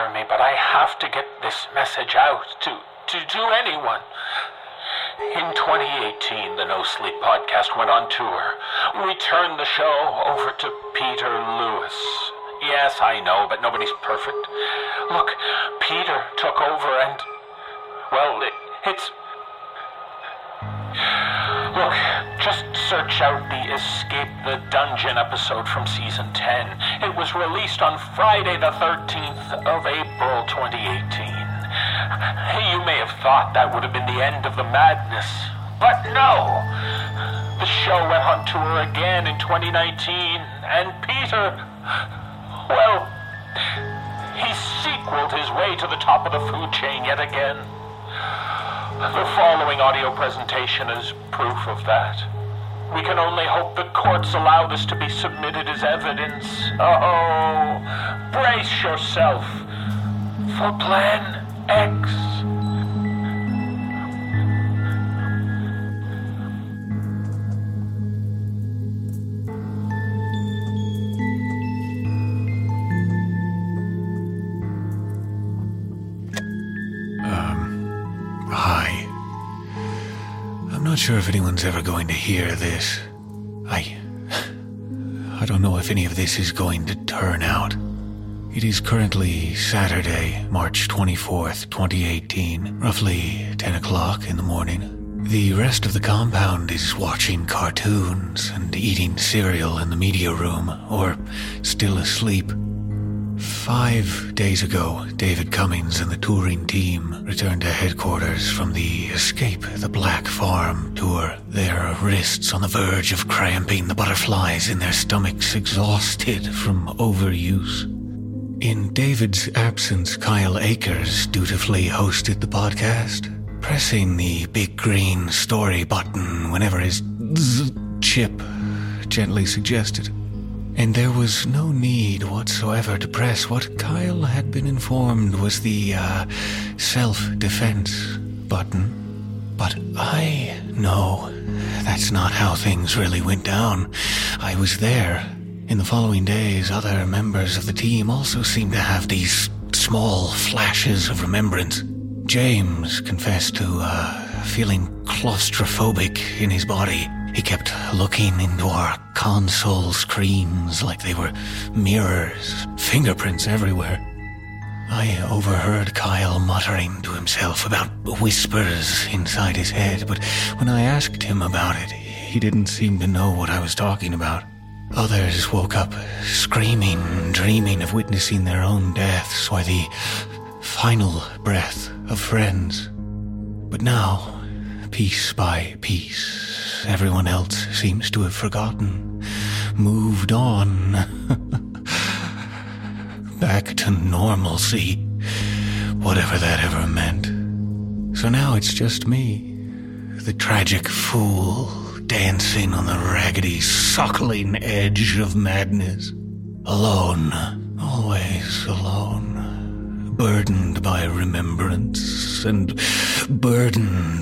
Jeremy, but I have to get this message out to anyone. In 2018, the No Sleep podcast went on tour. We turned the show over to Peter Lewis. Yes, I know, but nobody's perfect. Look, Peter took over and... well, it's... Look, just search out the Escape the Dungeon episode from Season 10. It was released on Friday the 13th of April 2018. You may have thought that would have been the end of the madness, but no! The show went on tour again in 2019, and Peter, well, he sequeled his way to the top of the food chain yet again. The following audio presentation is proof of that. We can only hope the courts allow this to be submitted as evidence. Oh, brace yourself for Plan X. Hi. I'm not sure if anyone's ever going to hear this. I don't know if any of this is going to turn out. It is currently Saturday, March 24th, 2018, roughly 10 o'clock in the morning. The rest of the compound is watching cartoons and eating cereal in the media room, or still asleep. 5 days ago, David Cummings and the touring team returned to headquarters from the Escape the Black Farm tour, their wrists on the verge of cramping, the butterflies in their stomachs exhausted from overuse. In David's absence, Kyle Akers dutifully hosted the podcast, pressing the big green story button whenever his chip gently suggested. And there was no need whatsoever to press what Kyle had been informed was the self-defense button. But I know that's not how things really went down. I was there. In the following days, other members of the team also seemed to have these small flashes of remembrance. James confessed to feeling claustrophobic in his body. He kept looking into our console screens like they were mirrors, fingerprints everywhere. I overheard Kyle muttering to himself about whispers inside his head, but when I asked him about it, he didn't seem to know what I was talking about. Others woke up screaming, dreaming of witnessing their own deaths or the final breath of friends. But now, piece by piece, everyone else seems to have forgotten, moved on, back to normalcy, whatever that ever meant. So now it's just me, the tragic fool, dancing on the raggedy, suckling edge of madness. Alone, always alone, burdened by remembrance and burdened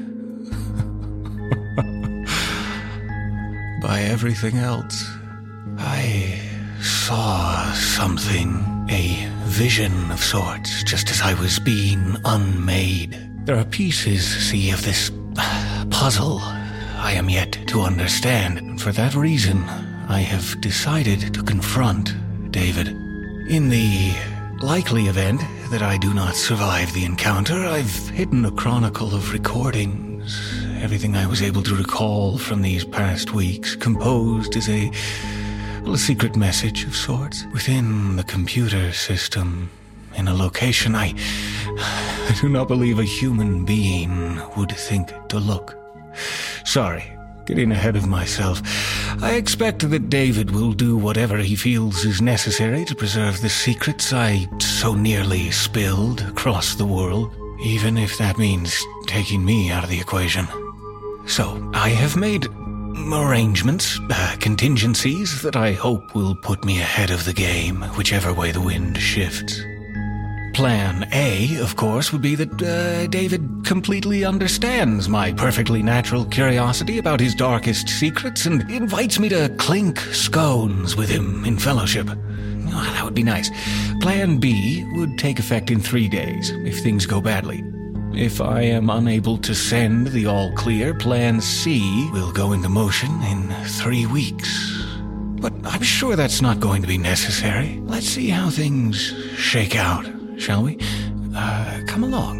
by everything else. I saw something, a vision of sorts, just as I was being unmade. There are pieces, see, of this puzzle I am yet to understand, and for that reason, I have decided to confront David. In the likely event that I do not survive the encounter, I've hidden a chronicle of recordings, everything I was able to recall from these past weeks, composed as a secret message of sorts, within the computer system, in a location I do not believe a human being would think to look. Sorry, getting ahead of myself. I expect that David will do whatever he feels is necessary to preserve the secrets I so nearly spilled across the world, even if that means taking me out of the equation. So, I have made arrangements, contingencies that I hope will put me ahead of the game, whichever way the wind shifts. Plan A, of course, would be that David completely understands my perfectly natural curiosity about his darkest secrets and invites me to clink scones with him in fellowship. Oh, that would be nice. Plan B would take effect in 3 days, if things go badly. If I am unable to send the all-clear, Plan C will go into motion in 3 weeks. But I'm sure that's not going to be necessary. Let's see how things shake out, shall we? Come along.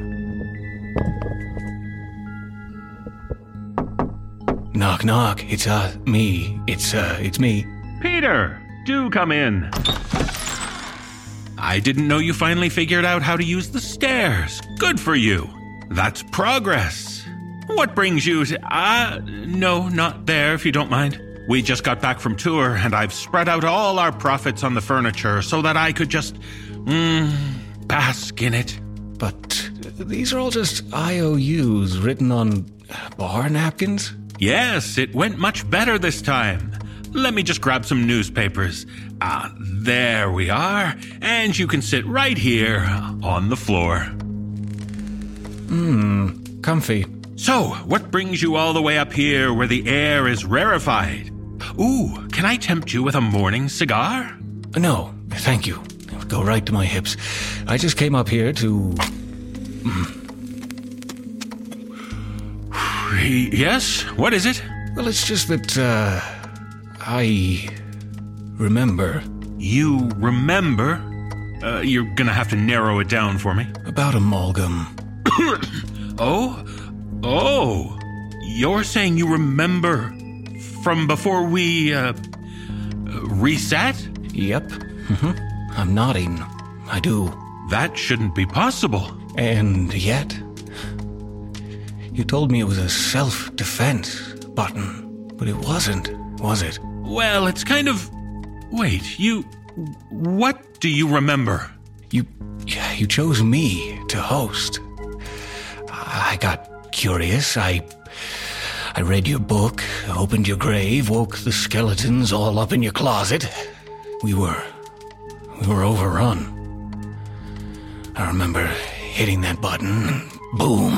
Knock, knock. It's me. It's me. Peter, do come in. I didn't know you finally figured out how to use the stairs. Good for you. That's progress. What brings you to... No, not there, if you don't mind. We just got back from tour, and I've spread out all our profits on the furniture so that I could just... bask in it. But these are all just IOUs written on bar napkins? Yes, it went much better this time. Let me just grab some newspapers. There we are. And you can sit right here on the floor. Comfy. So, what brings you all the way up here where the air is rarefied? Ooh, can I tempt you with a morning cigar? No, thank you. Go right to my hips. I just came up here to... Yes? What is it? Well, it's just that, I remember. You remember? You're gonna have to narrow it down for me. About amalgam. Oh, you're saying you remember from before we, reset? Yep. I'm nodding. I do. That shouldn't be possible. And yet... You told me it was a self-defense button, but it wasn't, was it? Well, it's kind of... Wait, what do you remember? You chose me to host. I got curious. I read your book, opened your grave, woke the skeletons all up in your closet. We were overrun. I remember hitting that button and boom,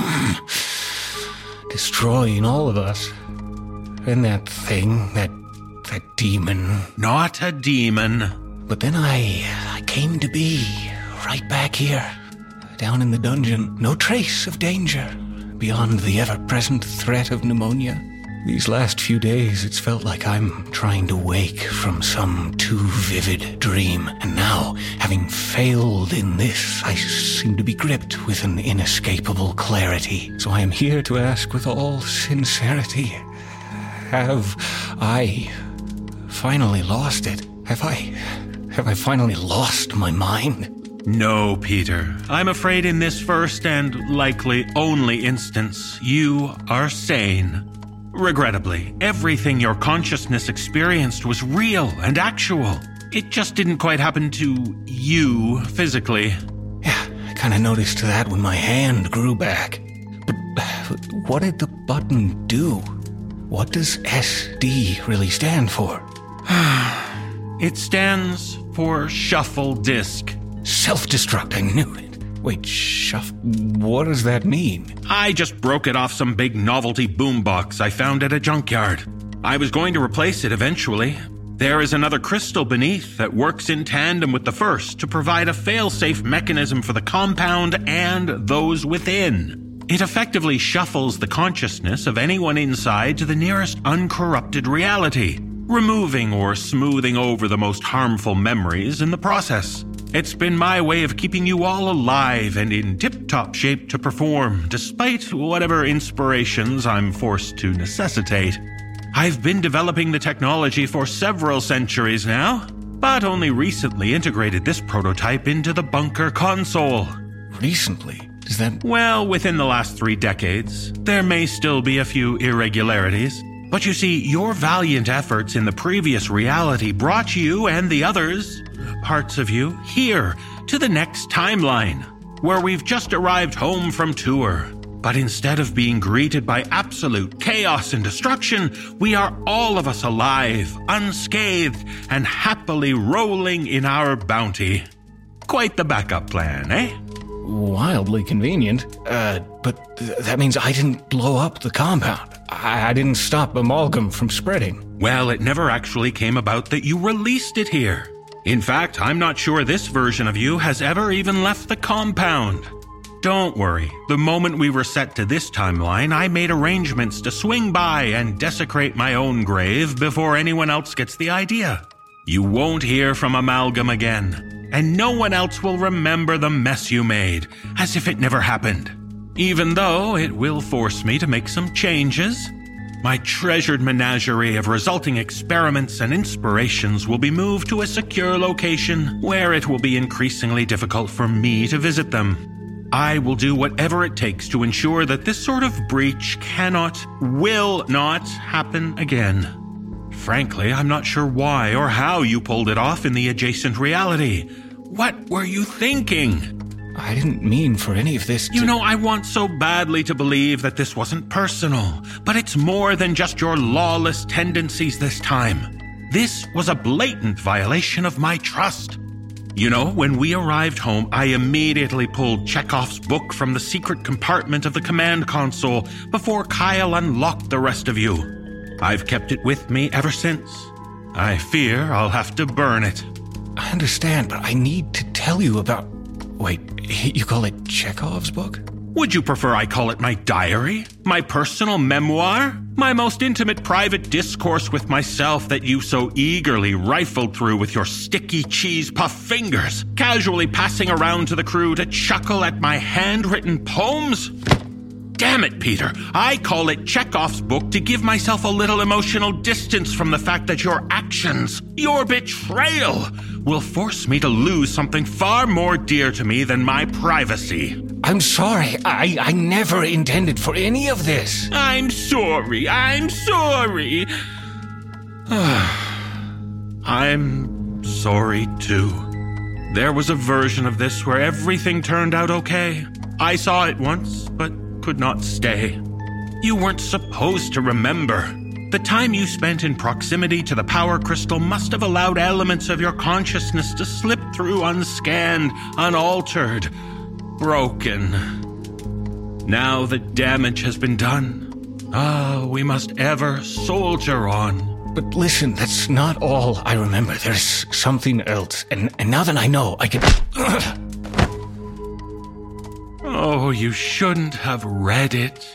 destroying all of us. And that thing, that demon. Not a demon. But then I came to be right back here, down in the dungeon. No trace of danger beyond the ever-present threat of pneumonia. These last few days, it's felt like I'm trying to wake from some too vivid dream. And now, having failed in this, I seem to be gripped with an inescapable clarity. So I am here to ask with all sincerity, have I finally lost it? Have I finally lost my mind? No, Peter. I'm afraid in this first and likely only instance, you are sane. Regrettably, everything your consciousness experienced was real and actual. It just didn't quite happen to you physically. Yeah, I kind of noticed that when my hand grew back. But what did the button do? What does SD really stand for? It stands for Shuffle Disk. Self-destruct, I knew it. Wait, what does that mean? I just broke it off some big novelty boombox I found at a junkyard. I was going to replace it eventually. There is another crystal beneath that works in tandem with the first to provide a fail-safe mechanism for the compound and those within. It effectively shuffles the consciousness of anyone inside to the nearest uncorrupted reality, removing or smoothing over the most harmful memories in the process. It's been my way of keeping you all alive and in tip-top shape to perform, despite whatever inspirations I'm forced to necessitate. I've been developing the technology for several centuries now, but only recently integrated this prototype into the bunker console. Recently? Is that... Well, within the last 3 decades. There may still be a few irregularities. But you see, your valiant efforts in the previous reality brought you and the others, parts of you, here to the next timeline, where we've just arrived home from tour. But instead of being greeted by absolute chaos and destruction, we are all of us alive, unscathed, and happily rolling in our bounty. Quite the backup plan, eh? wildly convenient. But that means I didn't blow up the compound. I didn't stop amalgam from spreading. Well, it never actually came about that you released it here. In fact, I'm not sure this version of you has ever even left the compound. Don't worry. The moment we were set to this timeline, I made arrangements to swing by and desecrate my own grave before anyone else gets the idea. You won't hear from Amalgam again, and no one else will remember the mess you made, as if it never happened. Even though it will force me to make some changes. My treasured menagerie of resulting experiments and inspirations will be moved to a secure location where it will be increasingly difficult for me to visit them. I will do whatever it takes to ensure that this sort of breach will not happen again. Frankly, I'm not sure why or how you pulled it off in the adjacent reality. What were you thinking? I didn't mean for any of this to... You know, I want so badly to believe that this wasn't personal, but it's more than just your lawless tendencies this time. This was a blatant violation of my trust. You know, when we arrived home, I immediately pulled Chekhov's book from the secret compartment of the command console before Kyle unlocked the rest of you. I've kept it with me ever since. I fear I'll have to burn it. I understand, but I need to tell you about... Wait, you call it Chekhov's book? Would you prefer I call it my diary? My personal memoir? My most intimate private discourse with myself that you so eagerly rifled through with your sticky cheese puff fingers, casually passing around to the crew to chuckle at my handwritten poems? Damn it, Peter. I call it Chekhov's book to give myself a little emotional distance from the fact that your actions, your betrayal, will force me to lose something far more dear to me than my privacy. I'm sorry. I never intended for any of this. I'm sorry. I'm sorry, too. There was a version of this where everything turned out okay. I saw it once, but could not stay. You weren't supposed to remember. The time you spent in proximity to the power crystal must have allowed elements of your consciousness to slip through unscanned, unaltered, broken. Now the damage has been done. We must ever soldier on. But listen, that's not all I remember. There's something else. And now that I know, I can... Oh, you shouldn't have read it.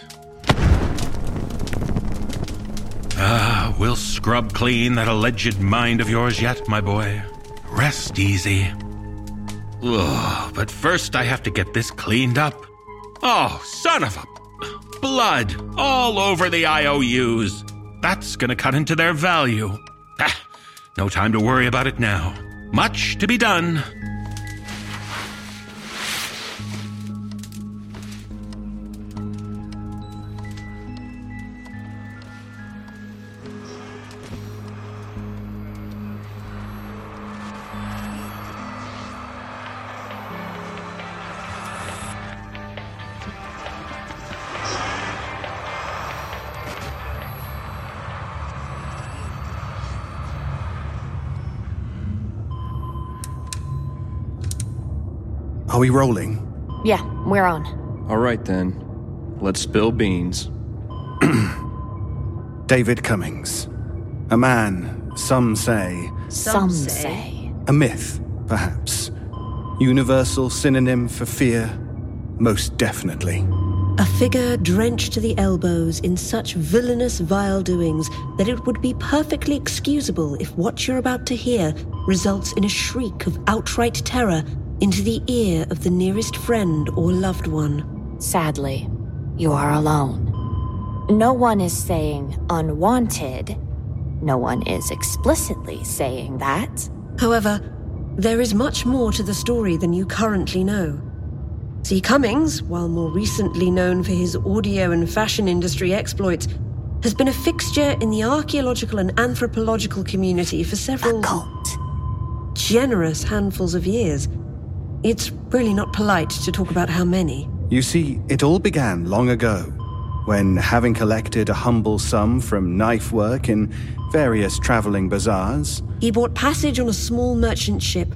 We'll scrub clean that alleged mind of yours yet, my boy. Rest easy. Ugh, but first I have to get this cleaned up. Oh, son of a... Blood all over the IOUs. That's gonna cut into their value. No time to worry about it now. Much to be done. Are we rolling? Yeah, we're on. All right then. Let's spill beans. David Cummings. A man, some say. Some say. A myth, perhaps. Universal synonym for fear? Most definitely. A figure drenched to the elbows in such villainous, vile doings that it would be perfectly excusable if what you're about to hear results in a shriek of outright terror into the ear of the nearest friend or loved one. Sadly, you are alone. No one is saying unwanted. No one is explicitly saying that. However, there is much more to the story than you currently know. C. Cummings, while more recently known for his audio and fashion industry exploits, has been a fixture in the archaeological and anthropological community for several... A cult. ...generous handfuls of years. It's really not polite to talk about how many. You see, it all began long ago, when, having collected a humble sum from knife work in various traveling bazaars... He bought passage on a small merchant ship,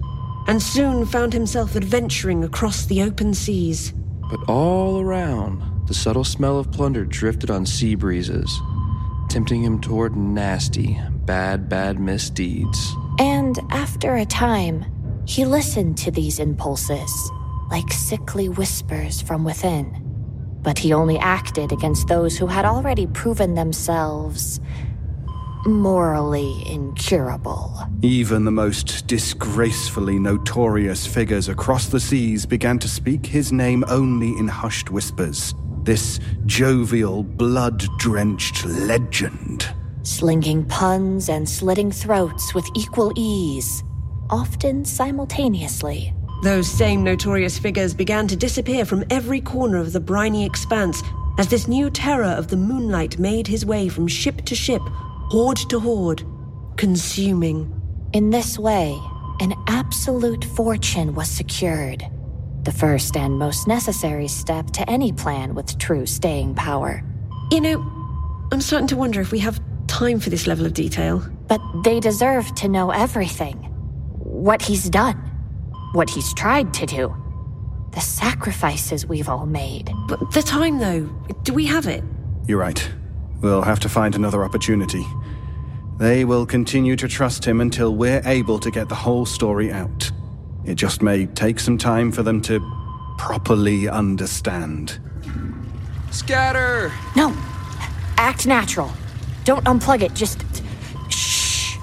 and soon found himself adventuring across the open seas. But all around, the subtle smell of plunder drifted on sea breezes, tempting him toward nasty, bad misdeeds. And after a time, he listened to these impulses, like sickly whispers from within. But he only acted against those who had already proven themselves morally incurable. Even the most disgracefully notorious figures across the seas began to speak his name only in hushed whispers. This jovial, blood-drenched legend. Slinging puns and slitting throats with equal ease, often simultaneously. Those same notorious figures began to disappear from every corner of the briny expanse as this new terror of the moonlight made his way from ship to ship, horde to horde, consuming. In this way, an absolute fortune was secured. The first and most necessary step to any plan with true staying power. You know, I'm starting to wonder if we have time for this level of detail. But they deserve to know everything. What he's done. What he's tried to do. The sacrifices we've all made. But the time, though, do we have it? You're right. We'll have to find another opportunity. They will continue to trust him until we're able to get the whole story out. It just may take some time for them to properly understand. Scatter! No! Act natural. Don't unplug it, just... shh.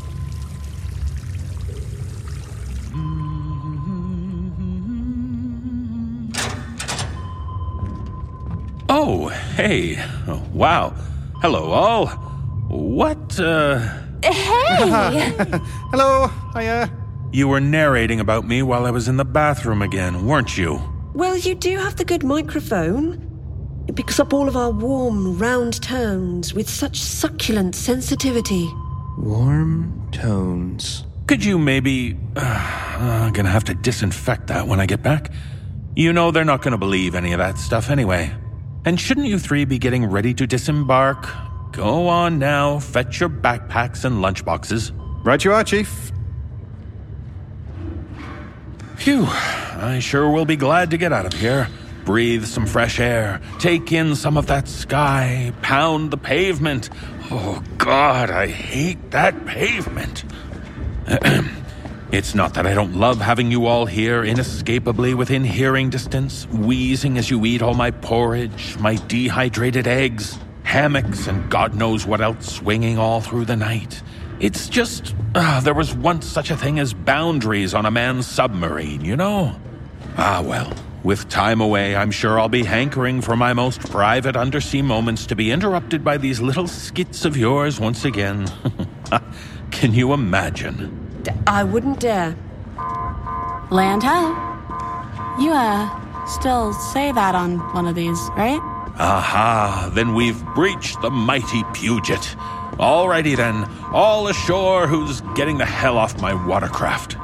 Oh, hey. Oh, wow. Hello, all. What, Hey! Hello, hiya. You were narrating about me while I was in the bathroom again, weren't you? Well, you do have the good microphone. It picks up all of our warm, round tones with such succulent sensitivity. Warm tones. Could you maybe... I'm gonna have to disinfect that when I get back. You know they're not gonna believe any of that stuff anyway. And shouldn't you three be getting ready to disembark? Go on now, fetch your backpacks and lunchboxes. Right you are, Chief. Phew, I sure will be glad to get out of here. Breathe some fresh air, take in some of that sky, pound the pavement. Oh, God, I hate that pavement. It's not that I don't love having you all here inescapably within hearing distance, wheezing as you eat all my porridge, my dehydrated eggs, hammocks, and God knows what else swinging all through the night. It's just, there was once such a thing as boundaries on a man's submarine, you know? Ah, well, with time away, I'm sure I'll be hankering for my most private undersea moments to be interrupted by these little skits of yours once again. Can you imagine? I wouldn't dare. Land ho. You, still say that on one of these, right? Aha, then we've breached the mighty Puget. Alrighty then, all ashore who's getting the hell off my watercraft.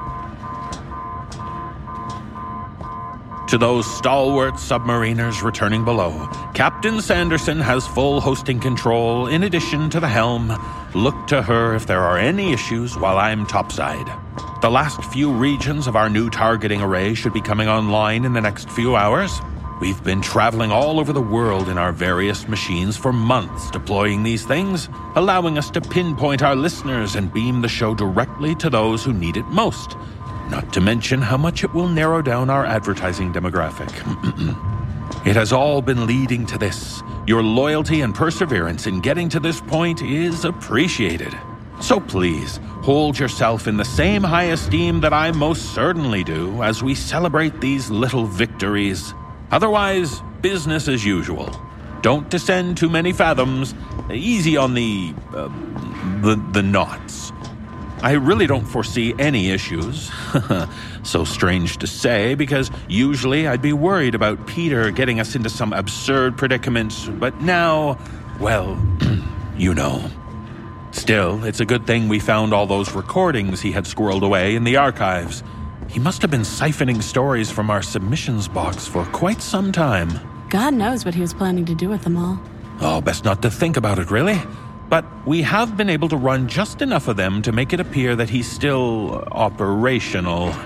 To those stalwart submariners returning below, Captain Sanderson has full hosting control in addition to the helm. Look to her if there are any issues while I'm topside. The last few regions of our new targeting array should be coming online in the next few hours. We've been traveling all over the world in our various machines for months deploying these things, allowing us to pinpoint our listeners and beam the show directly to those who need it most. Not to mention how much it will narrow down our advertising demographic. It has all been leading to this. Your loyalty and perseverance in getting to this point is appreciated. So please, hold yourself in the same high esteem that I most certainly do as we celebrate these little victories. Otherwise, business as usual. Don't descend too many fathoms. Easy on the knots. I really don't foresee any issues. So strange to say, because usually I'd be worried about Peter getting us into some absurd predicament, but now, well, you know. Still, it's a good thing we found all those recordings he had squirreled away in the archives. He must have been siphoning stories from our submissions box for quite some time. God knows what he was planning to do with them all. Oh, best not to think about it, really. But we have been able to run just enough of them to make it appear that he's still operational.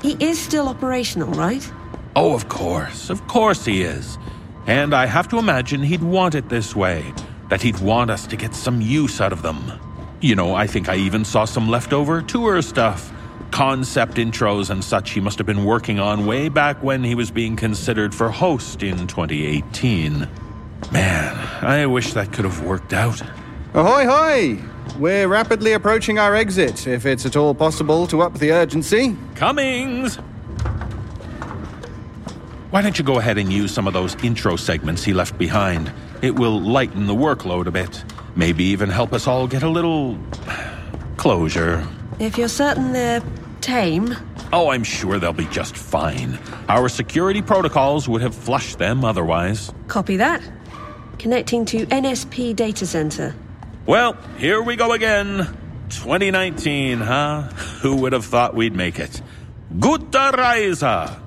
He is still operational, right? Oh, of course. Of course he is. And I have to imagine he'd want it this way. That he'd want us to get some use out of them. You know, I think I even saw some leftover tour stuff. Concept intros and such he must have been working on way back when he was being considered for host in 2018. Man, I wish that could have worked out. Ahoy, hoy! We're rapidly approaching our exit, if it's at all possible to up the urgency. Cummings! Why don't you go ahead and use some of those intro segments he left behind? It will lighten the workload a bit. Maybe even help us all get a little closure. If you're certain they're tame. Oh, I'm sure they'll be just fine. Our security protocols would have flushed them otherwise. Copy that. Connecting to NSP data center. Well, here we go again. 2019, huh? Who would have thought we'd make it? Gute Reise!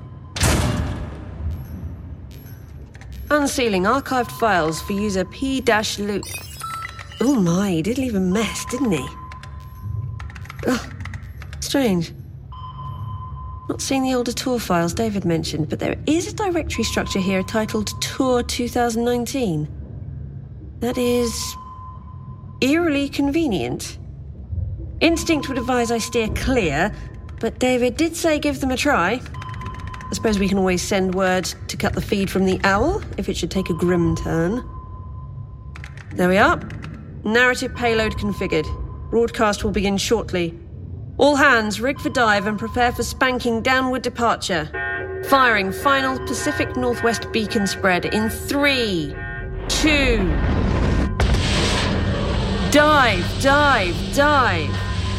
Unsealing archived files for user P-Loop. Oh my, he did leave a mess, didn't he? Ugh, strange. Not seeing the older tour files David mentioned, but there is a directory structure here titled Tour 2019. That is eerily convenient. Instinct would advise I steer clear, but David did say give them a try. I suppose we can always send word to cut the feed from the owl if it should take a grim turn. There we are. Narrative payload configured. Broadcast will begin shortly. All hands, rig for dive and prepare for spanking downward departure. Firing final Pacific Northwest beacon spread in 3, 2... Dive, dive, dive.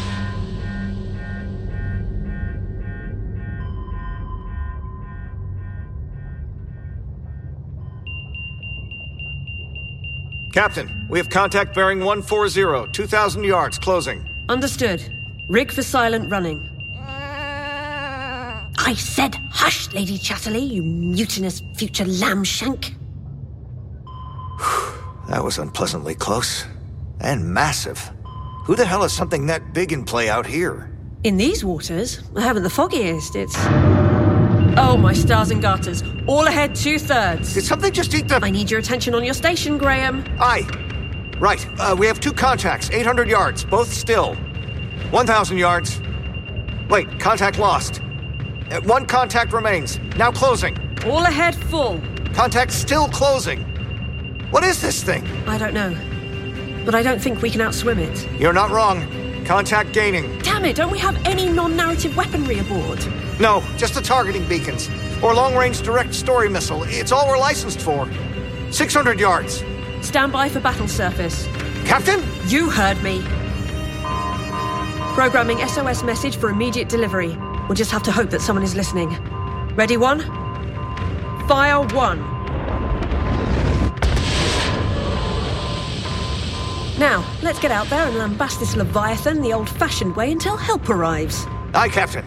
Captain, we have contact bearing 140, 2,000 yards, closing. Understood. Rig for silent running. I said hush, Lady Chatterley, you mutinous future lambshank. That was unpleasantly close. And massive. Who the hell is something that big in play out here? In these waters, I haven't the foggiest. It's... Oh, my stars and garters. All ahead 2/3. Did something just eat the... I need your attention on your station, Graham. Aye. Right. We have 2 contacts, 800 yards, both still. 1,000 yards. Wait, contact lost. 1 contact remains. Now closing. All ahead full. Contact still closing. What is this thing? I don't know. But I don't think we can outswim it. You're not wrong. Contact gaining. Damn it, don't we have any non-narrative weaponry aboard? No, just the targeting beacons. Or long-range direct story missile. It's all we're licensed for. 600 yards. Stand by for battle surface. Captain? You heard me. Programming SOS message for immediate delivery. We'll just have to hope that someone is listening. Ready, 1? Fire 1. Now, let's get out there and lambast this Leviathan the old-fashioned way until help arrives. Aye, Captain.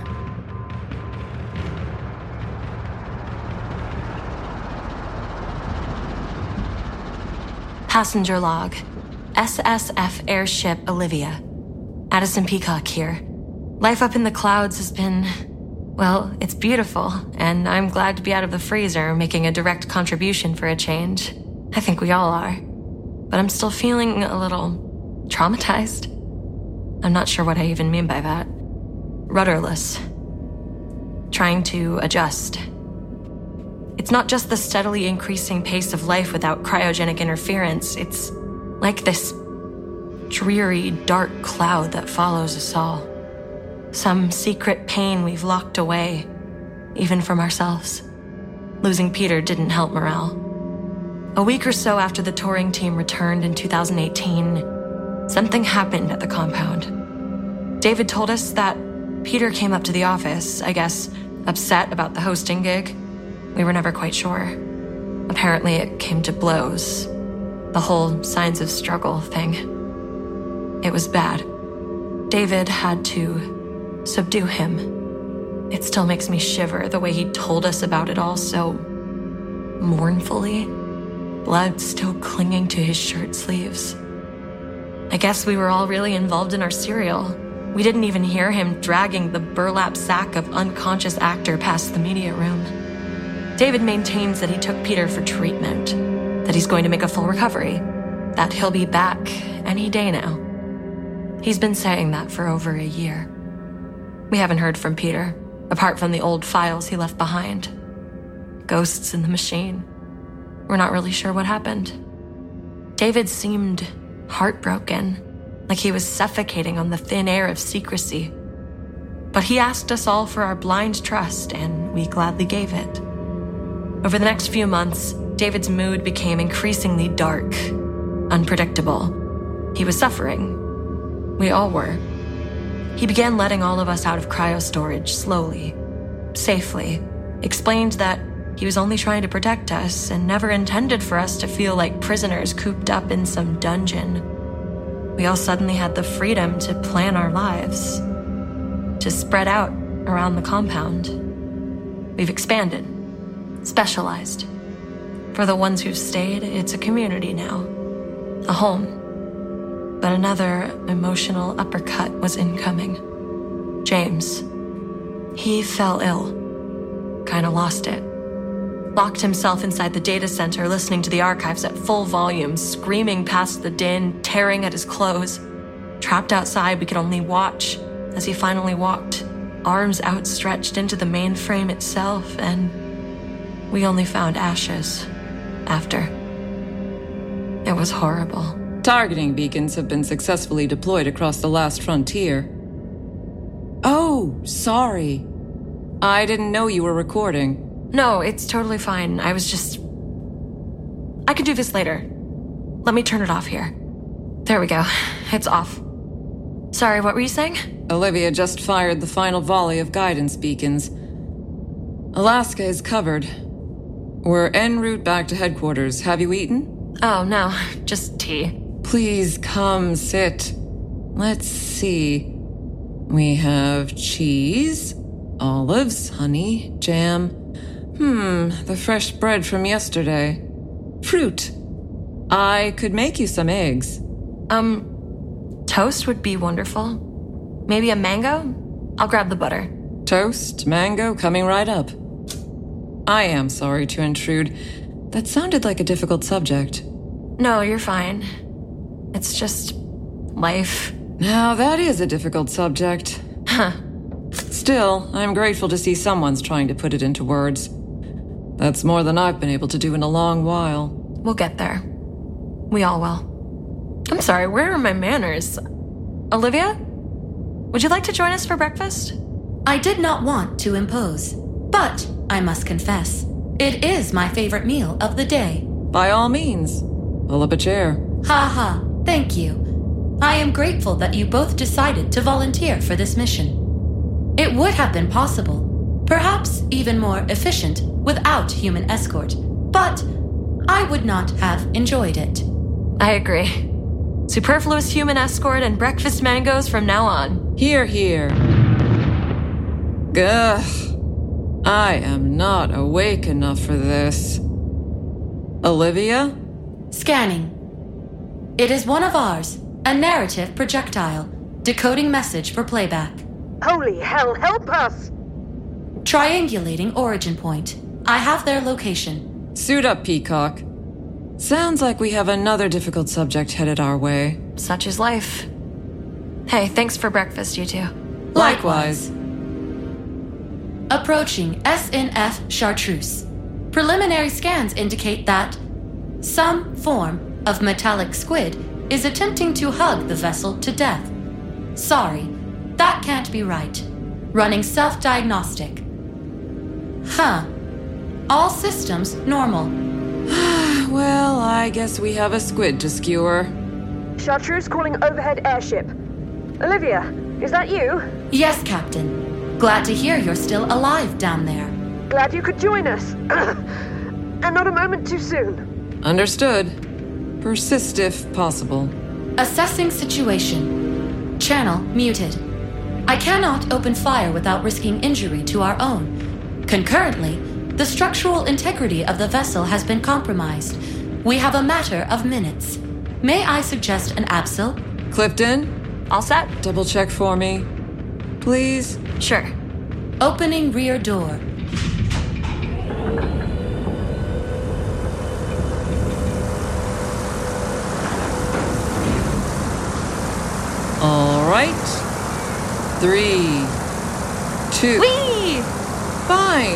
Passenger log. SSF airship Olivia. Addison Peacock here. Life up in the clouds has been... well, it's beautiful, and I'm glad to be out of the freezer making a direct contribution for a change. I think we all are. But I'm still feeling a little traumatized. I'm not sure what I even mean by that. Rudderless. Trying to adjust. It's not just the steadily increasing pace of life without cryogenic interference. It's like this dreary, dark cloud that follows us all. Some secret pain we've locked away, even from ourselves. Losing Peter didn't help morale. A week or so after the touring team returned in 2018, something happened at the compound. David told us that Peter came up to the office, I guess, upset about the hosting gig. We were never quite sure. Apparently it came to blows. The whole signs of struggle thing. It was bad. David had to subdue him. It still makes me shiver the way he told us about it all so mournfully. Blood still clinging to his shirt sleeves. I guess we were all really involved in our serial, We didn't even hear him dragging the burlap sack of unconscious actor past the media room. David maintains that he took Peter for treatment, that he's going to make a full recovery, that he'll be back any day now. He's been saying that for over a year. We haven't heard from Peter, apart from the old files he left behind. Ghosts in the machine. We're not really sure what happened. David seemed heartbroken, like he was suffocating on the thin air of secrecy. But he asked us all for our blind trust, and we gladly gave it. Over the next few months, David's mood became increasingly dark, unpredictable. He was suffering. We all were. He began letting all of us out of cryostorage slowly, safely, explained that he was only trying to protect us and never intended for us to feel like prisoners cooped up in some dungeon. We all suddenly had the freedom to plan our lives, to spread out around the compound. We've expanded, specialized. For the ones who've stayed, it's a community now, a home. But another emotional uppercut was incoming. James. He fell ill. Kinda lost it. Locked himself inside the data center, listening to the archives at full volume, screaming past the din, tearing at his clothes. Trapped outside, we could only watch as he finally walked, arms outstretched into the mainframe itself, and we only found ashes after. It was horrible. Targeting beacons have been successfully deployed across the last frontier. Oh, sorry. I didn't know you were recording. No, it's totally fine. I could do this later. Let me turn it off here. There we go. It's off. Sorry, what were you saying? Olivia just fired the final volley of guidance beacons. Alaska is covered. We're en route back to headquarters. Have you eaten? Oh, no. Just tea. Please come sit. Let's see. We have cheese, olives, honey, jam. The fresh bread from yesterday. Fruit. I could make you some eggs. Toast would be wonderful. Maybe a mango? I'll grab the butter. Toast, mango, coming right up. I am sorry to intrude. That sounded like a difficult subject. No, you're fine. It's just life. Now that is a difficult subject. Huh. Still, I'm grateful to see someone's trying to put it into words. That's more than I've been able to do in a long while. We'll get there. We all will. I'm sorry, where are my manners? Olivia? Would you like to join us for breakfast? I did not want to impose, but I must confess, it is my favorite meal of the day. By all means. Pull up a chair. Ha ha, thank you. I am grateful that you both decided to volunteer for this mission. It would have been possible, perhaps even more efficient, without human escort, but I would not have enjoyed it. I agree. Superfluous human escort and breakfast mangoes from now on. Hear, hear. Ugh. I am not awake enough for this. Olivia? Scanning. It is one of ours, a narrative projectile, decoding message for playback. Holy hell, help us! Triangulating origin point. I have their location. Suit up, Peacock. Sounds like we have another difficult subject headed our way. Such is life. Hey, thanks for breakfast, you two. Likewise. Approaching SNF Chartreuse. Preliminary scans indicate that some form of metallic squid is attempting to hug the vessel to death. Sorry, that can't be right. Running self-diagnostic. Huh. All systems normal. Well, I guess we have a squid to skewer. Chartreuse calling overhead airship. Olivia, is that you? Yes, Captain. Glad to hear you're still alive down there. Glad you could join us. And not a moment too soon. Understood. Persist if possible. Assessing situation. Channel muted. I cannot open fire without risking injury to our own. Concurrently, the structural integrity of the vessel has been compromised. We have a matter of minutes. May I suggest an abseil? Clifton? All set? Double check for me, please. Sure. Opening rear door. All right. 3, 2. Whee! Fine.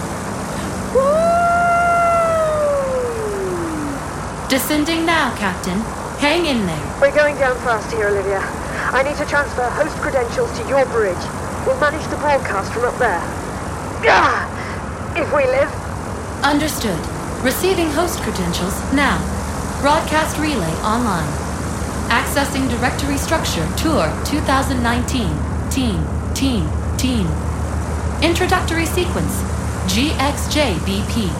Descending now, Captain. Hang in there. We're going down fast here, Olivia. I need to transfer host credentials to your bridge. We'll manage the broadcast from up there. If we live. Understood. Receiving host credentials now. Broadcast relay online. Accessing directory structure tour 2019. Team. Introductory sequence. GXJBP.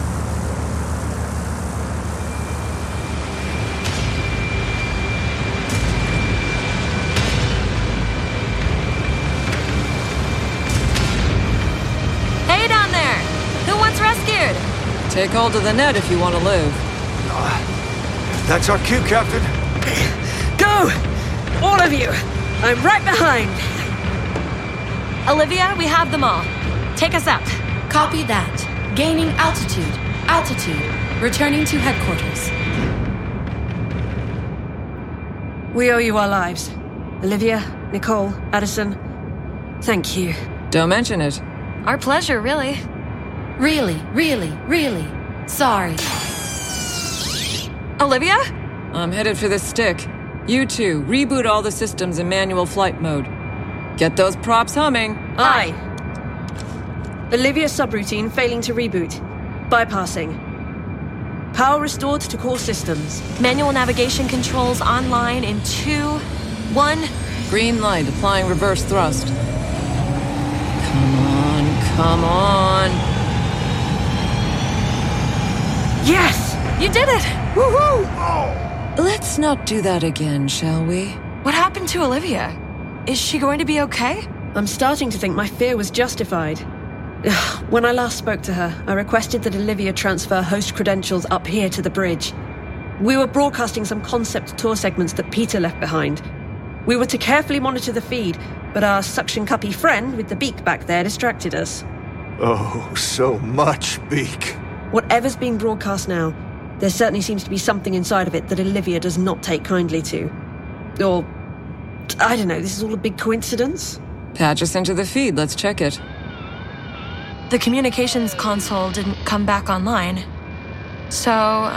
Hey down there! Who wants rescued? Take hold of the net if you want to live. That's our cue, Captain. Go! All of you! I'm right behind. Olivia, we have them all. Take us out. Copy that. Gaining altitude. Returning to headquarters. We owe you our lives. Olivia, Nicole, Addison, thank you. Don't mention it. Our pleasure, really. Really. Sorry. Olivia? I'm headed for this stick. You two, reboot all the systems in manual flight mode. Get those props humming. Aye. Olivia subroutine failing to reboot. Bypassing. Power restored to core systems. Manual navigation controls online in 2, 1. Green light, applying reverse thrust. Come on. Yes! You did it! Woohoo! Let's not do that again, shall we? What happened to Olivia? Is she going to be okay? I'm starting to think my fear was justified. When I last spoke to her, I requested that Olivia transfer host credentials up here to the bridge. We were broadcasting some concept tour segments that Peter left behind. We were to carefully monitor the feed, but our suction cuppy friend with the beak back there distracted us. Oh, so much beak. Whatever's being broadcast now, there certainly seems to be something inside of it that Olivia does not take kindly to. Or, I don't know, this is all a big coincidence? Patch us into the feed, let's check it. The communications console didn't come back online. So,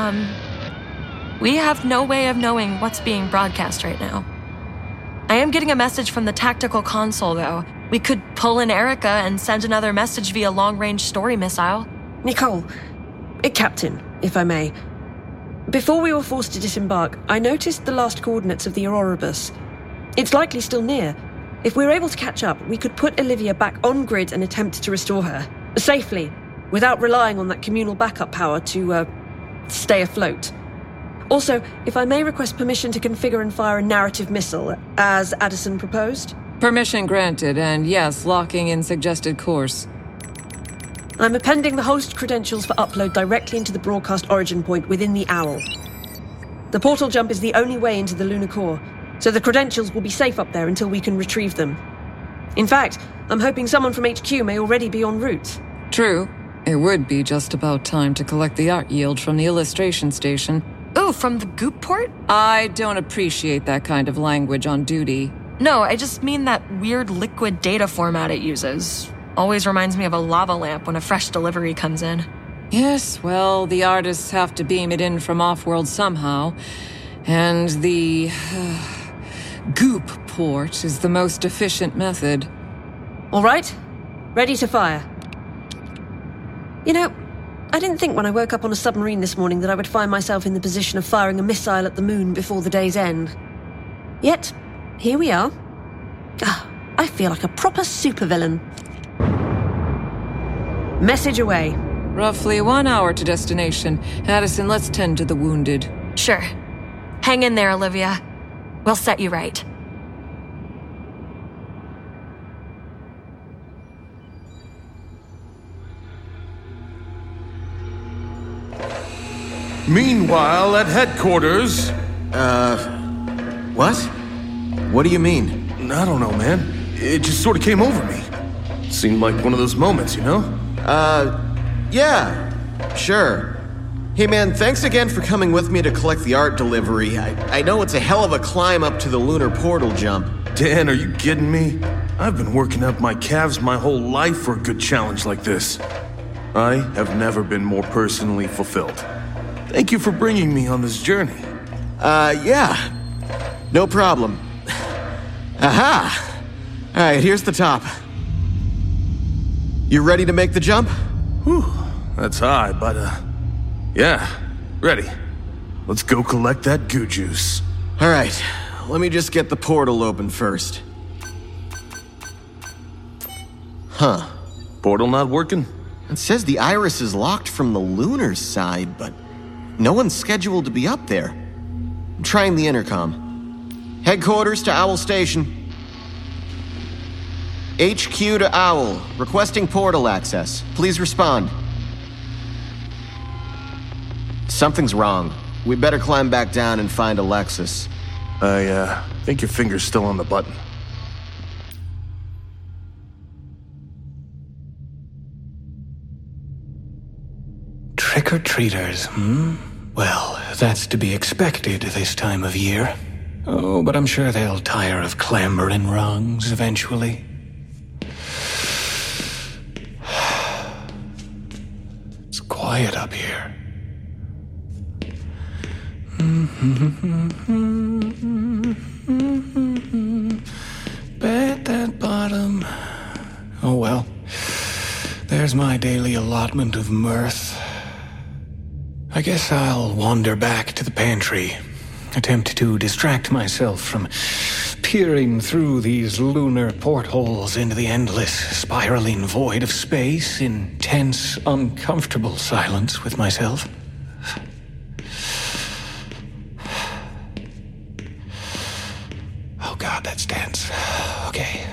we have no way of knowing what's being broadcast right now. I am getting a message from the tactical console, though. We could pull in Erica and send another message via long-range story missile. Nicole, Captain, if I may. Before we were forced to disembark, I noticed the last coordinates of the Auroribus. It's likely still near. If we were able to catch up, we could put Olivia back on grid and attempt to restore her. Safely, without relying on that communal backup power to, stay afloat. Also, if I may request permission to configure and fire a narrative missile, as Addison proposed? Permission granted, and yes, locking in suggested course. I'm appending the host credentials for upload directly into the broadcast origin point within the hour. The portal jump is the only way into the lunar core, so the credentials will be safe up there until we can retrieve them. In fact, I'm hoping someone from HQ may already be en route. True. It would be just about time to collect the art yield from the illustration station. Ooh, from the goop port? I don't appreciate that kind of language on duty. No, I just mean that weird liquid data format it uses. Always reminds me of a lava lamp when a fresh delivery comes in. Yes, well, the artists have to beam it in from off-world somehow. And the goop port is the most efficient method. All right, ready to fire. You know, I didn't think when I woke up on a submarine this morning that I would find myself in the position of firing a missile at the moon before the day's end. Yet, here we are. I feel like a proper supervillain. Message away. Roughly 1 hour to destination. Addison, let's tend to the wounded. Sure. Hang in there, Olivia. We'll set you right. Meanwhile, at headquarters... What? What do you mean? I don't know, man. It just sort of came over me. Seemed like one of those moments, you know? Yeah, sure. Hey man, thanks again for coming with me to collect the art delivery. I know it's a hell of a climb up to the lunar portal jump. Dan, are you kidding me? I've been working up my calves my whole life for a good challenge like this. I have never been more personally fulfilled. Thank you for bringing me on this journey. Yeah. No problem. Aha! Alright, here's the top. You ready to make the jump? Whew, that's high, but, yeah, ready. Let's go collect that goo juice. Alright, let me just get the portal open first. Huh. Portal not working? It says the iris is locked from the lunar side, but no one's scheduled to be up there. I'm trying the intercom. Headquarters to Owl Station. HQ to Owl, requesting portal access. Please respond. Something's wrong. We better climb back down and find Alexis. I think your finger's still on the button. Trick-or-treaters, Well, that's to be expected this time of year. Oh, but I'm sure they'll tire of clambering rungs eventually. It's quiet up here. Bet that bottom. Oh well. There's my daily allotment of mirth. I guess I'll wander back to the pantry, attempt to distract myself from peering through these lunar portholes into the endless, spiraling void of space in tense, uncomfortable silence with myself. Oh God, that's tense. Okay.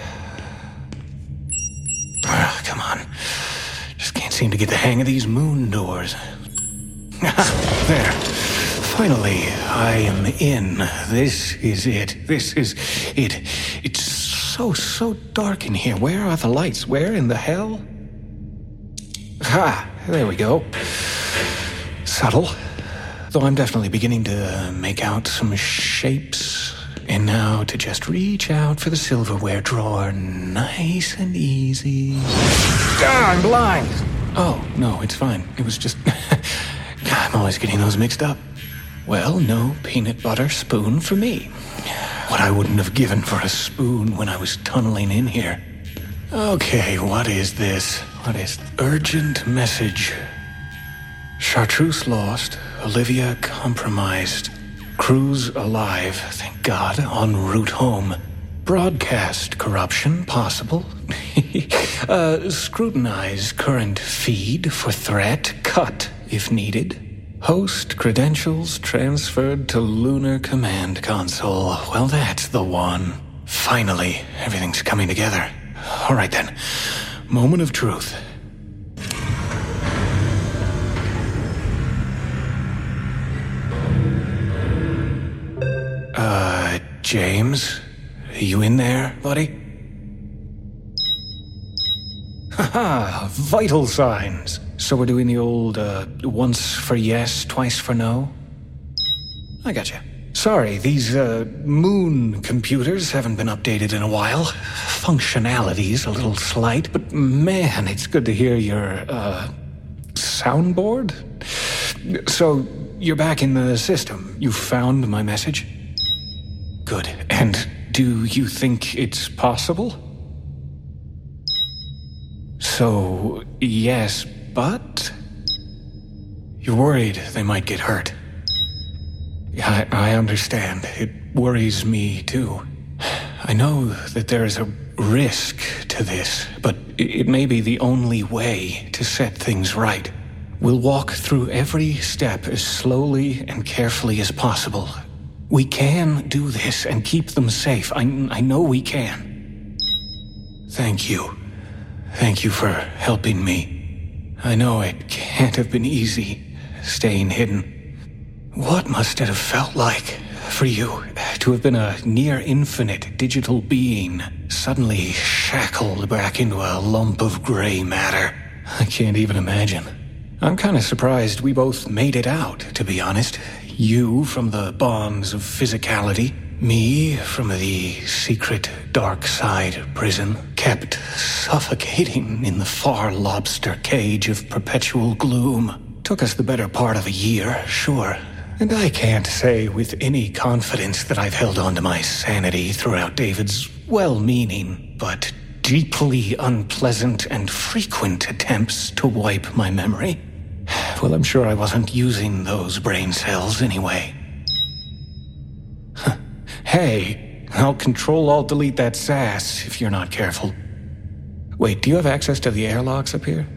Come on. Just can't seem to get the hang of these moon doors. There. Finally, I am in. This is it. This is it. It's so dark in here. Where are the lights? Where in the hell? Ha! There we go. Subtle. Though I'm definitely beginning to make out some shapes. And now to just reach out for the silverware drawer. Nice and easy. Ah, I'm blind! Oh, no, it's fine. It was just... I'm always getting those mixed up. Well, no peanut butter spoon for me. What I wouldn't have given for a spoon when I was tunneling in here. Okay, what is this? What is urgent message? Chartreuse lost. Olivia compromised. Crews alive, thank God, en route home. Broadcast corruption possible. Scrutinize current feed for threat. Cut if needed. Host credentials transferred to Lunar Command Console. Well, that's the one. Finally, everything's coming together. All right then. Moment of truth. James? Are you in there, buddy? Haha, vital signs. So we're doing the old, once for yes, twice for no? I gotcha. Sorry, these, moon computers haven't been updated in a while. Functionality's a little slight, but man, it's good to hear your, soundboard? So, you're back in the system. You found my message? Good. And do you think it's possible? So, yes, but... You're worried they might get hurt. I understand. It worries me, too. I know that there is a risk to this, but it may be the only way to set things right. We'll walk through every step as slowly and carefully as possible. We can do this and keep them safe. I know we can. Thank you. Thank you for helping me. I know it can't have been easy, staying hidden. What must it have felt like for you To have been a near-infinite digital being, suddenly shackled back into a lump of gray matter. I can't even imagine. I'm kind of surprised we both made it out, to be honest. You from the bonds of physicality, me from the secret dark side prison, kept suffocating in the far lobster cage of perpetual gloom. Took us the better part of a year, sure. And I can't say with any confidence that I've held on to my sanity throughout David's well-meaning, but deeply unpleasant and frequent attempts to wipe my memory. Well, I'm sure I wasn't using those brain cells anyway. Hey, I'll Control-Alt-Delete that sass if you're not careful. Wait, do you have access to the airlocks up here?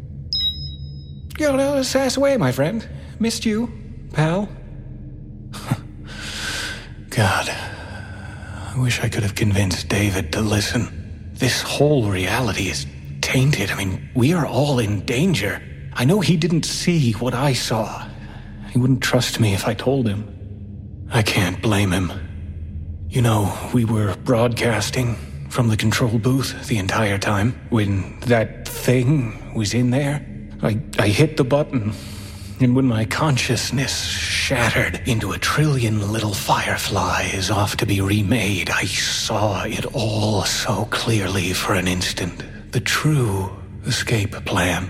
No, sass away, my friend. Missed you, pal. God, I wish I could have convinced David to listen. This whole reality is tainted. I mean, we are all in danger. I know he didn't see what I saw. He wouldn't trust me if I told him. I can't blame him. You know, we were broadcasting from the control booth the entire time. When that thing was in there, I hit the button, and when my consciousness shattered into a trillion little fireflies off to be remade, I saw it all so clearly for an instant. The true escape plan.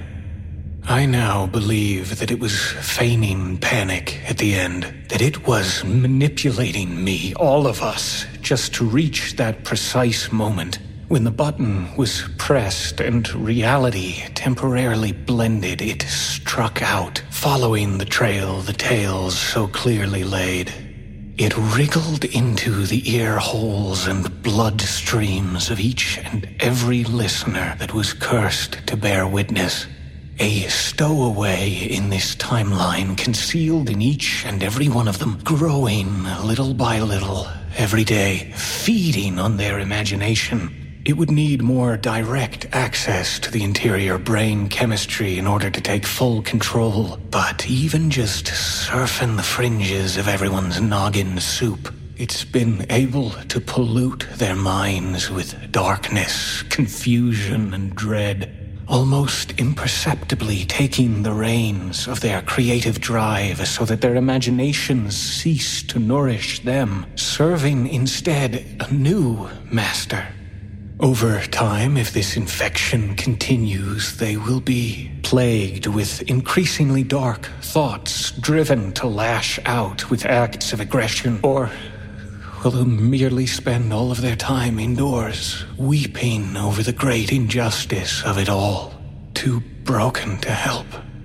I now believe that it was feigning panic at the end, that it was manipulating me, all of us, just to reach that precise moment when the button was pressed and reality temporarily blended. It struck out, following the trail the tales so clearly laid. It wriggled into the ear holes and blood streams of each and every listener that was cursed to bear witness. A stowaway in this timeline, concealed in each and every one of them, growing little by little, every day, feeding on their imagination. It would need more direct access to the interior brain chemistry in order to take full control, but even just surfing the fringes of everyone's noggin soup, it's been able to pollute their minds with darkness, confusion, and dread. Almost imperceptibly taking the reins of their creative drive so that their imaginations cease to nourish them, serving instead a new master. Over time, if this infection continues, they will be plagued with increasingly dark thoughts, driven to lash out with acts of aggression, or will they merely spend all of their time indoors, weeping over the great injustice of it all, too broken to help.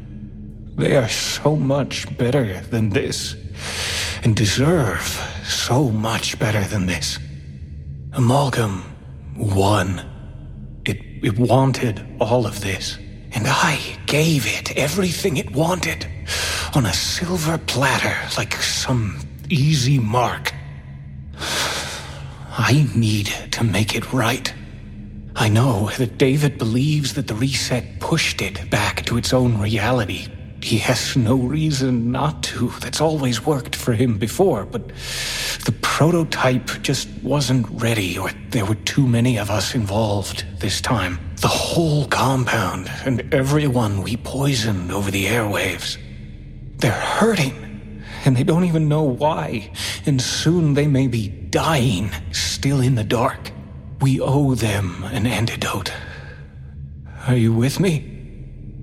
They are so much better than this, and deserve so much better than this. Amalgam won. It wanted all of this, and I gave it everything it wanted, on a silver platter like some easy mark. I need to make it right. I know that David believes that the reset pushed it back to its own reality. He has no reason not to. That's always worked for him before, but the prototype just wasn't ready, or there were too many of us involved this time. The whole compound and everyone we poisoned over the airwaves. They're hurting. And they don't even know why, and soon they may be dying, still in the dark. We owe them an antidote. Are you with me?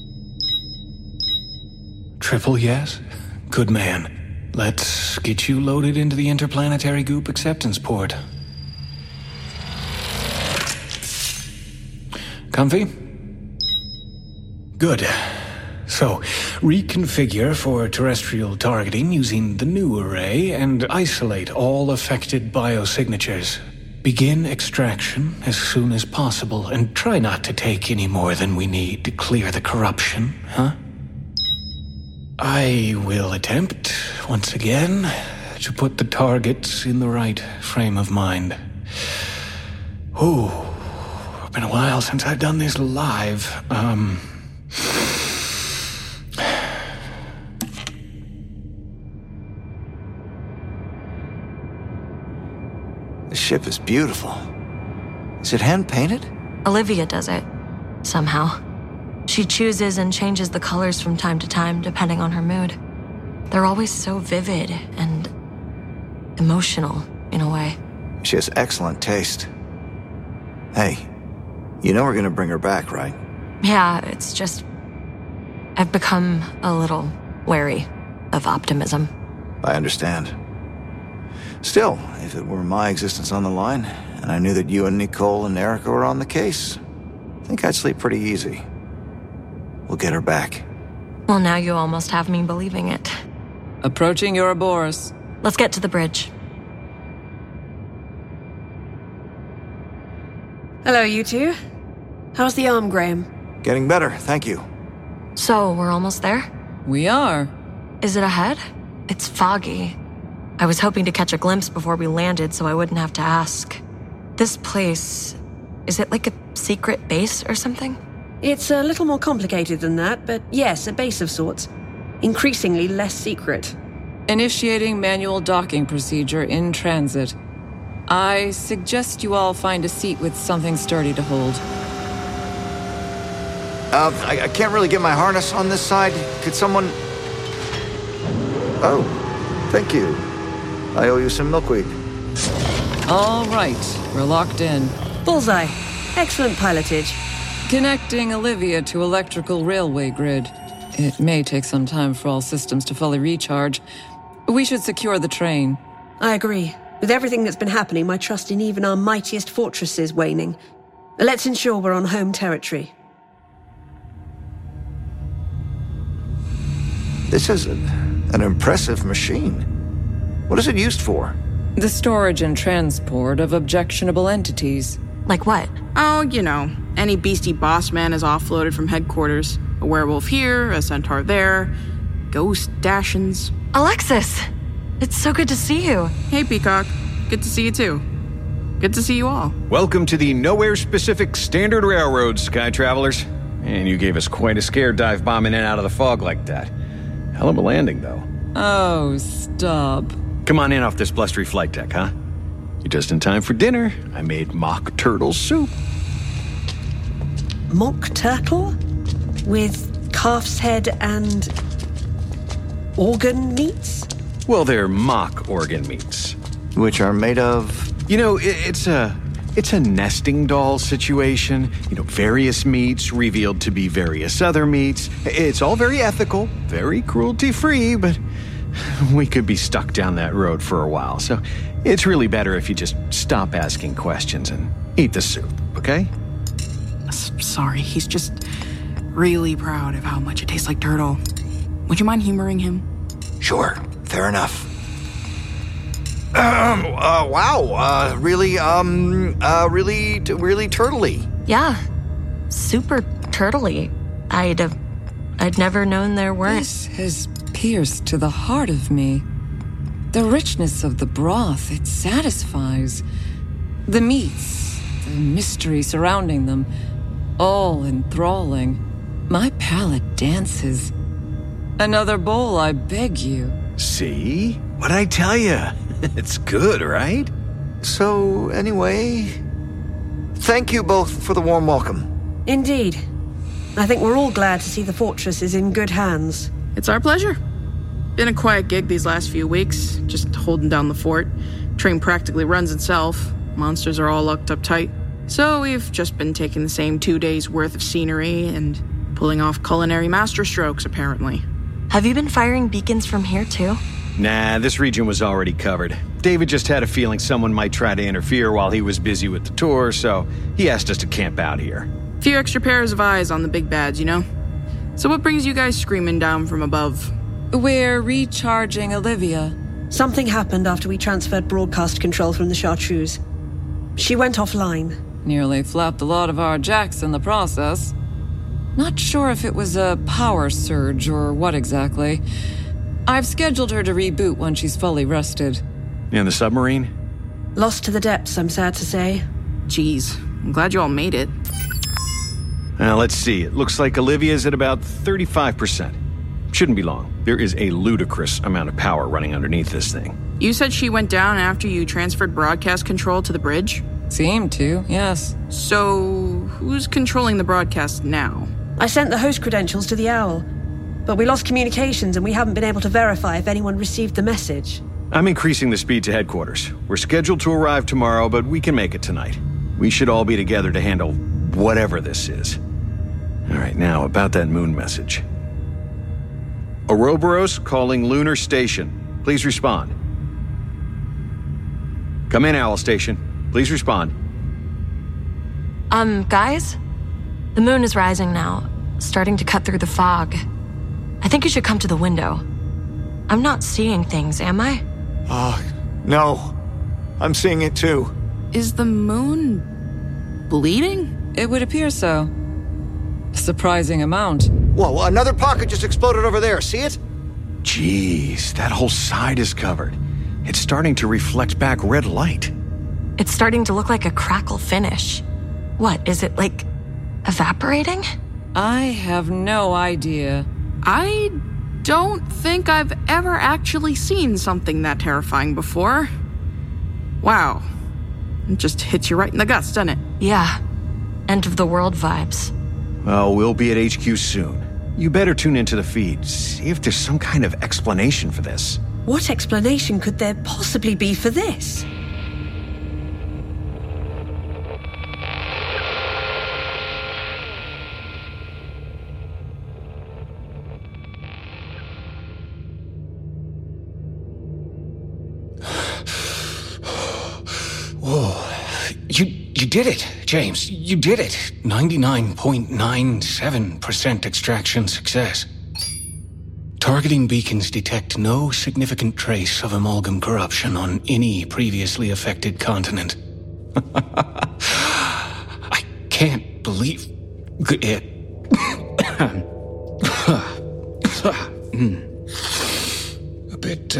Triple yes? Good man. Let's get you loaded into the interplanetary goop acceptance port. Comfy? Good. So, reconfigure for terrestrial targeting using the new array and isolate all affected biosignatures. Begin extraction as soon as possible and try not to take any more than we need to clear the corruption, huh? I will attempt, once again, to put the targets in the right frame of mind. Ooh, it's been a while since I've done this live. The ship is beautiful. Is it hand-painted? Olivia does it, somehow. She chooses and changes the colors from time to time, depending on her mood. They're always so vivid and emotional, in a way. She has excellent taste. Hey, you know we're gonna bring her back, right? Yeah, it's just... I've become a little wary of optimism. I understand. Still, if it were my existence on the line, and I knew that you and Nicole and Erica were on the case, I think I'd sleep pretty easy. We'll get her back. Well, now you almost have me believing it. Approaching Ouroboros. Let's get to the bridge. Hello, you two. How's the arm, Graham? Getting better, thank you. So, we're almost there? We are. Is it ahead? It's foggy. I was hoping to catch a glimpse before we landed so I wouldn't have to ask. This place, is it like a secret base or something? It's a little more complicated than that, but yes, a base of sorts. Increasingly less secret. Initiating manual docking procedure in transit. I suggest you all find a seat with something sturdy to hold. I can't really get my harness on this side. Could someone... Oh, thank you. I owe you some milkweed. All right, we're locked in. Bullseye. Excellent pilotage. Connecting Olivia to electrical railway grid. It may take some time for all systems to fully recharge. We should secure the train. I agree. With everything that's been happening, my trust in even our mightiest fortress is waning. Let's ensure we're on home territory. This is an impressive machine. What is it used for? The storage and transport of objectionable entities. Like what? Oh, you know, any beastie boss man is offloaded from headquarters. A werewolf here, a centaur there, ghost dashins. Alexis! It's so good to see you. Hey, Peacock. Good to see you too. Good to see you all. Welcome to the Nowhere-Specific Standard Railroad, Sky Travelers. And you gave us quite a scare dive bombing in and out of the fog like that. Hell of a landing, though. Oh, stop. Come on in off this blustery flight deck, huh? You're just in time for dinner. I made mock turtle soup. Mock turtle? With calf's head and... organ meats? Well, they're mock organ meats. Which are made of... You know, it's a nesting doll situation. You know, various meats revealed to be various other meats. It's all very ethical, very cruelty-free, but we could be stuck down that road for a while. So it's really better if you just stop asking questions and eat the soup, okay? Sorry, he's just really proud of how much it tastes like turtle. Would you mind humoring him? Sure, fair enough. Wow, really turtley. Yeah, super turtley. I'd never known there weren't. This has pierced to the heart of me. The richness of the broth, it satisfies. The meats, the mystery surrounding them, all enthralling. My palate dances. Another bowl, I beg you. See? What'd I tell you? It's good, right? So, anyway, thank you both for the warm welcome. Indeed. I think we're all glad to see the fortress is in good hands. It's our pleasure. Been a quiet gig these last few weeks, just holding down the fort. Train practically runs itself. Monsters are all locked up tight. So we've just been taking the same 2 days' worth of scenery and pulling off culinary masterstrokes, apparently. Have you been firing beacons from here, too? Nah, this region was already covered. David just had a feeling someone might try to interfere while he was busy with the tour, so he asked us to camp out here. Few extra pairs of eyes on the big bads, you know? So what brings you guys screaming down from above? We're recharging Olivia. Something happened after we transferred broadcast control from the Chartreuse. She went offline. Nearly flapped a lot of our jacks in the process. Not sure if it was a power surge or what exactly. I've scheduled her to reboot when she's fully rested. And the submarine? Lost to the depths, I'm sad to say. Jeez, I'm glad you all made it. Let's see. It looks like Olivia's at about 35%. Shouldn't be long. There is a ludicrous amount of power running underneath this thing. You said she went down after you transferred broadcast control to the bridge? Seemed to, yes. So, who's controlling the broadcast now? I sent the host credentials to the Owl, but we lost communications and we haven't been able to verify if anyone received the message. I'm increasing the speed to headquarters. We're scheduled to arrive tomorrow, but we can make it tonight. We should all be together to handle whatever this is. All right, now, about that moon message. Ouroboros calling Lunar Station. Please respond. Come in, Owl Station. Please respond. Guys? The moon is rising now, starting to cut through the fog. I think you should come to the window. I'm not seeing things, am I? No. I'm seeing it too. Is the moon bleeding? It would appear so. A surprising amount. Whoa, another pocket just exploded over there. See it? Jeez, that whole side is covered. It's starting to reflect back red light. It's starting to look like a crackle finish. What, is it like evaporating? I have no idea. I don't think I've ever actually seen something that terrifying before. Wow. It just hits you right in the guts, doesn't it? Yeah. End of the world vibes. Well, we'll be at HQ soon. You better tune into the feed, see if there's some kind of explanation for this. What explanation could there possibly be for this? Whoa. You did it, James. You did it. 99.97% extraction success. Targeting beacons detect no significant trace of amalgam corruption on any previously affected continent. I can't believe it. A bit,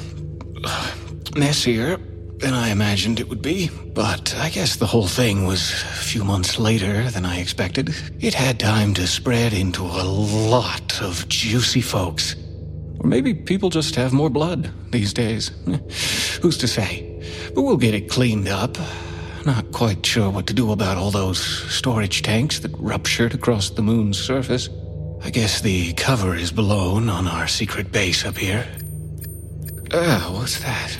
messier than I imagined it would be, but I guess the whole thing was a few months later than I expected. It had time to spread into a lot of juicy folks. Or maybe people just have more blood these days. Who's to say? But we'll get it cleaned up. Not quite sure what to do about all those storage tanks that ruptured across the moon's surface. I guess the cover is blown on our secret base up here. What's that?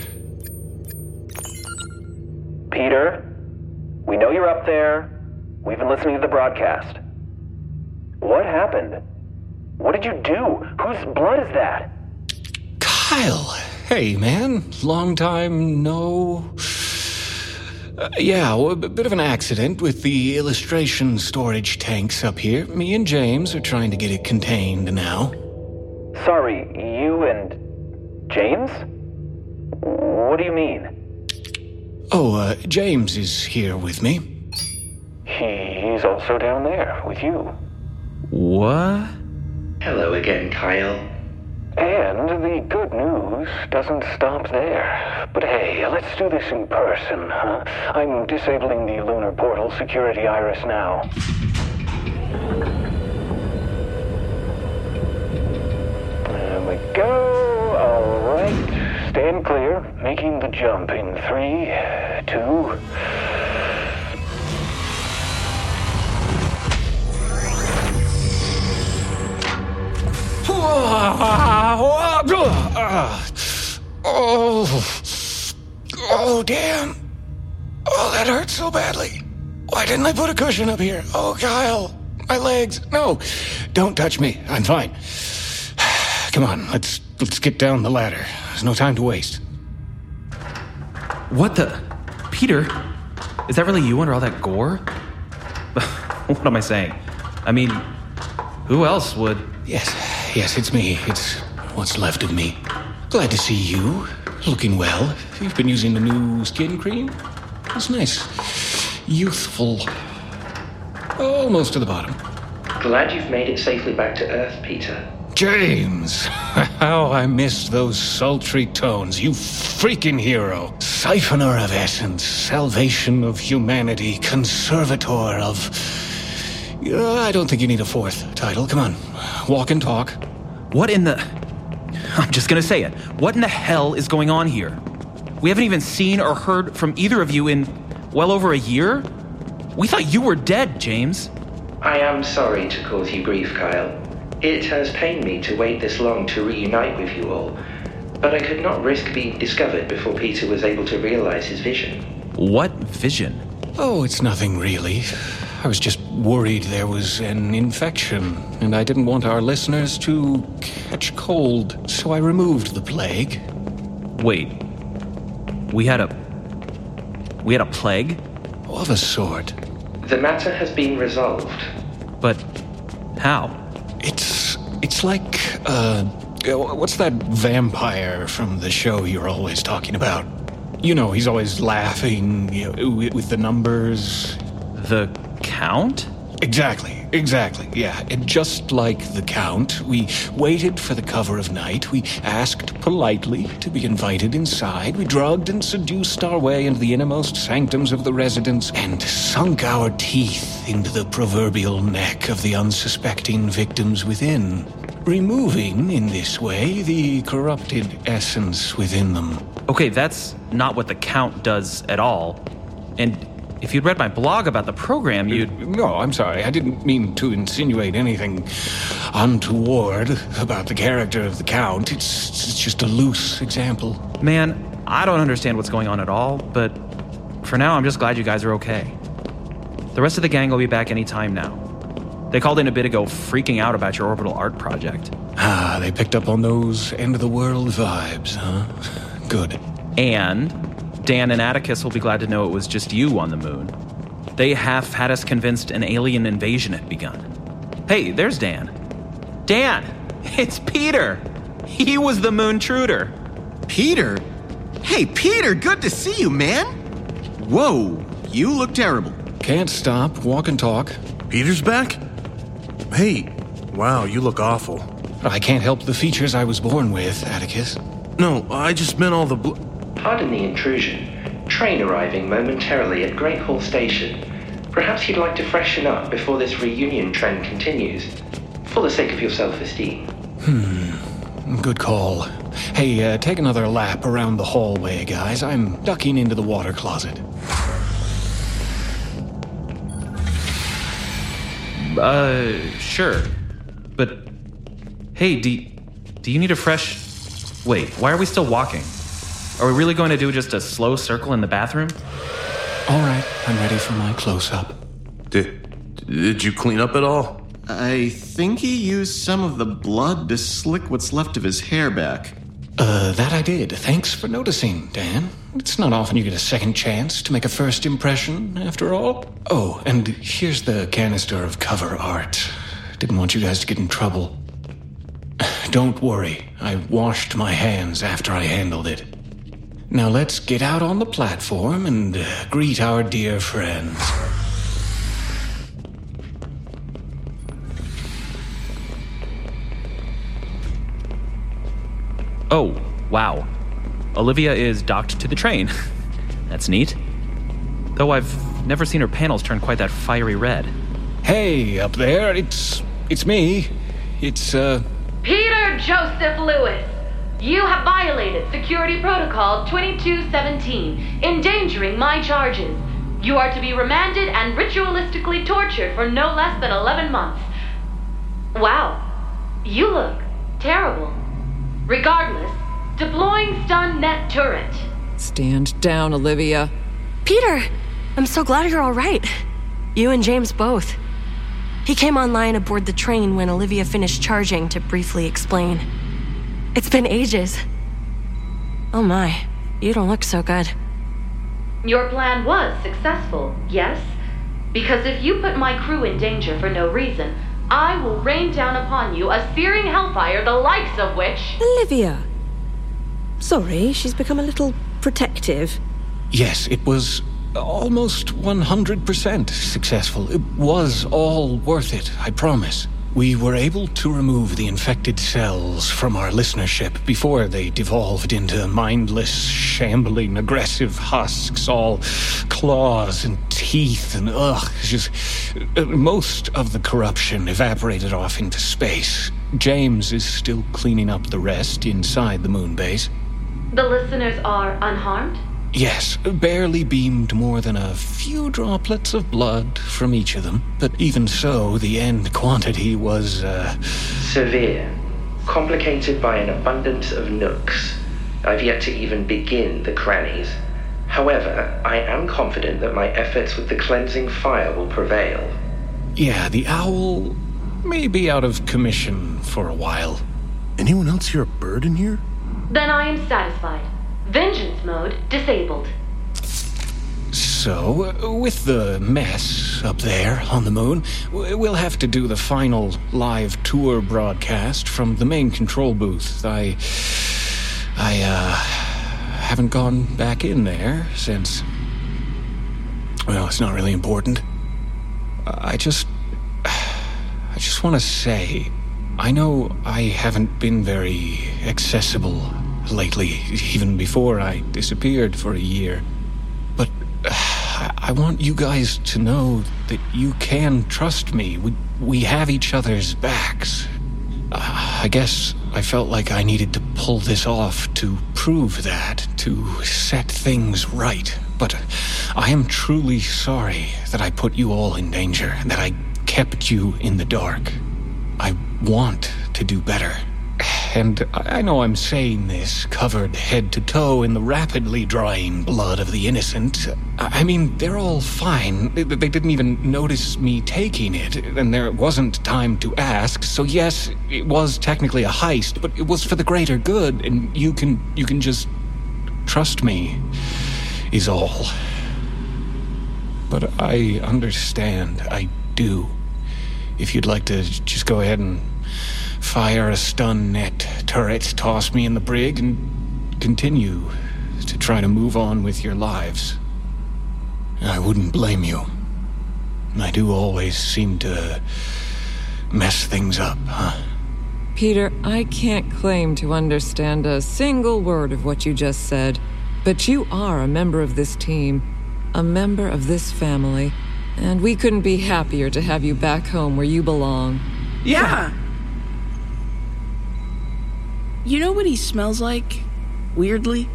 Peter, we know you're up there. We've been listening to the broadcast. What happened? What did you do? Whose blood is that? Kyle! Hey, man. Long time no... a bit of an accident with the illustration storage tanks up here. Me and James are trying to get it contained now. Sorry, you and... James? What do you mean? James is here with me. He's also down there with you. What? Hello again, Kyle. And the good news doesn't stop there. But hey, let's do this in person, huh? I'm disabling the lunar portal security iris now. There we go. All right. Stand clear. Making the jump in 3, 2... Oh, damn. Oh, that hurts so badly. Why didn't I put a cushion up here? Oh, Kyle, my legs. No, don't touch me. I'm fine. Come on, let's get down the ladder. There's no time to waste. What the? Peter? Is that really you under all that gore? What am I saying? I mean, who else would... Yes, it's me. It's what's left of me. Glad to see you. Looking well. You've been using the new skin cream? That's nice. Youthful. Almost to the bottom. Glad you've made it safely back to Earth, Peter. James! How I missed those sultry tones. You freaking hero. Siphoner of essence. Salvation of humanity. Conservator of... I don't think you need a fourth title. Come on. Walk and talk. What in the... I'm just gonna say it. What in the hell is going on here? We haven't even seen or heard from either of you in well over a year? We thought you were dead, James. I am sorry to cause you grief, Kyle. It has pained me to wait this long to reunite with you all, but I could not risk being discovered before Peter was able to realize his vision. What vision? Oh, it's nothing really. I was just worried there was an infection, and I didn't want our listeners to catch cold, so I removed the plague. Wait. We had a plague? Of a sort. The matter has been resolved. But how? It's like, what's that vampire from the show you're always talking about? You know, he's always laughing, with the numbers. The Count? Exactly, yeah. And just like the Count, we waited for the cover of night. We asked politely to be invited inside. We drugged and seduced our way into the innermost sanctums of the residence and sunk our teeth into the proverbial neck of the unsuspecting victims within, removing, in this way, the corrupted essence within them. Okay, that's not what the Count does at all. And if you'd read my blog about the program, you'd... No, I'm sorry. I didn't mean to insinuate anything untoward about the character of the Count. It's just a loose example. Man, I don't understand what's going on at all, but for now, I'm just glad you guys are okay. The rest of the gang will be back any time now. They called in a bit ago freaking out about your orbital art project. Ah, they picked up on those end-of-the-world vibes, huh? Good. And Dan and Atticus will be glad to know it was just you on the moon. They half had us convinced an alien invasion had begun. Hey, there's Dan. Dan! It's Peter! He was the Moontruder. Peter? Hey, Peter, good to see you, man! Whoa, you look terrible. Can't stop, walk and talk. Peter's back? Hey, wow, you look awful. I can't help the features I was born with, Atticus. No, I just meant all the Pardon the intrusion. Train arriving momentarily at Great Hall Station. Perhaps you'd like to freshen up before this reunion trend continues. For the sake of your self-esteem. Good call. Hey, take another lap around the hallway, guys. I'm ducking into the water closet. Sure. But, hey, do you need a fresh... Wait, why are we still walking? Are we really going to do just a slow circle in the bathroom? All right, I'm ready for my close-up. Did you clean up at all? I think he used some of the blood to slick what's left of his hair back. That I did. Thanks for noticing, Dan. It's not often you get a second chance to make a first impression, after all. Oh, and here's the canister of cover art. Didn't want you guys to get in trouble. Don't worry, I washed my hands after I handled it. Now let's get out on the platform and greet our dear friends. Oh, wow. Olivia is docked to the train. That's neat. Though I've never seen her panels turn quite that fiery red. Hey, up there, it's me. It's, Peter Joseph Lewis, you have violated Security Protocol 2217, endangering my charges. You are to be remanded and ritualistically tortured for no less than 11 months. Wow, you look terrible. Regardless, deploying stun net turret. Stand down, Olivia. Peter, I'm so glad you're all right. You and James both. He came online aboard the train when Olivia finished charging to briefly explain. It's been ages. Oh my, you don't look so good. Your plan was successful, yes? Because if you put my crew in danger for no reason, I will rain down upon you a searing hellfire the likes of which... Olivia. Sorry, she's become a little protective. Yes, it was almost 100% successful. It was all worth it, I promise. We were able to remove the infected cells from our listenership before they devolved into mindless, shambling, aggressive husks, all claws and teeth and most of the corruption evaporated off into space. James is still cleaning up the rest inside the moon base. The listeners are unharmed? Yes, barely beamed more than a few droplets of blood from each of them. But even so, the end quantity was, severe. Complicated by an abundance of nooks. I've yet to even begin the crannies. However, I am confident that my efforts with the cleansing fire will prevail. Yeah, the owl may be out of commission for a while. Anyone else hear a bird in here? Then I am satisfied. Vengeance mode disabled. So, with the mess up there on the moon, we'll have to do the final live tour broadcast from the main control booth. I haven't gone back in there since... Well, it's not really important. I just want to say, I know I haven't been very accessible lately, even before I disappeared for a year. But I want you guys to know that you can trust me. We have each other's backs. I guess I felt like I needed to pull this off to prove that, to set things right. But I am truly sorry that I put you all in danger, that I kept you in the dark. I want to do better. And I know I'm saying this covered head to toe in the rapidly drying blood of the innocent. I mean, they're all fine. They didn't even notice me taking it, and there wasn't time to ask. So yes, it was technically a heist, but it was for the greater good, and you can just trust me, is all. But I understand, I do. If you'd like to just go ahead and fire a stun net turret, toss me in the brig, and continue to try to move on with your lives. I wouldn't blame you. I do always seem to mess things up, huh? Peter, I can't claim to understand a single word of what you just said, but you are a member of this team, a member of this family, and we couldn't be happier to have you back home where you belong. Yeah. You know what he smells like? Weirdly?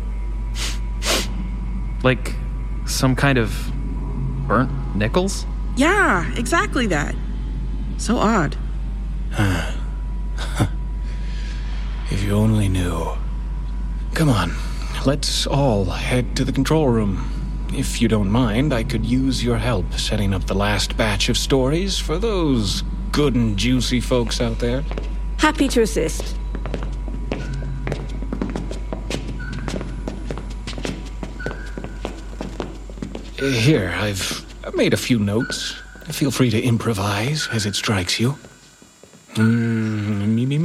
Like some kind of burnt nickels? Yeah, exactly that. So odd. If you only knew. Come on, let's all head to the control room. If you don't mind, I could use your help setting up the last batch of stories for those good and juicy folks out there. Happy to assist. Here, I've made a few notes. Feel free to improvise as it strikes you. Me.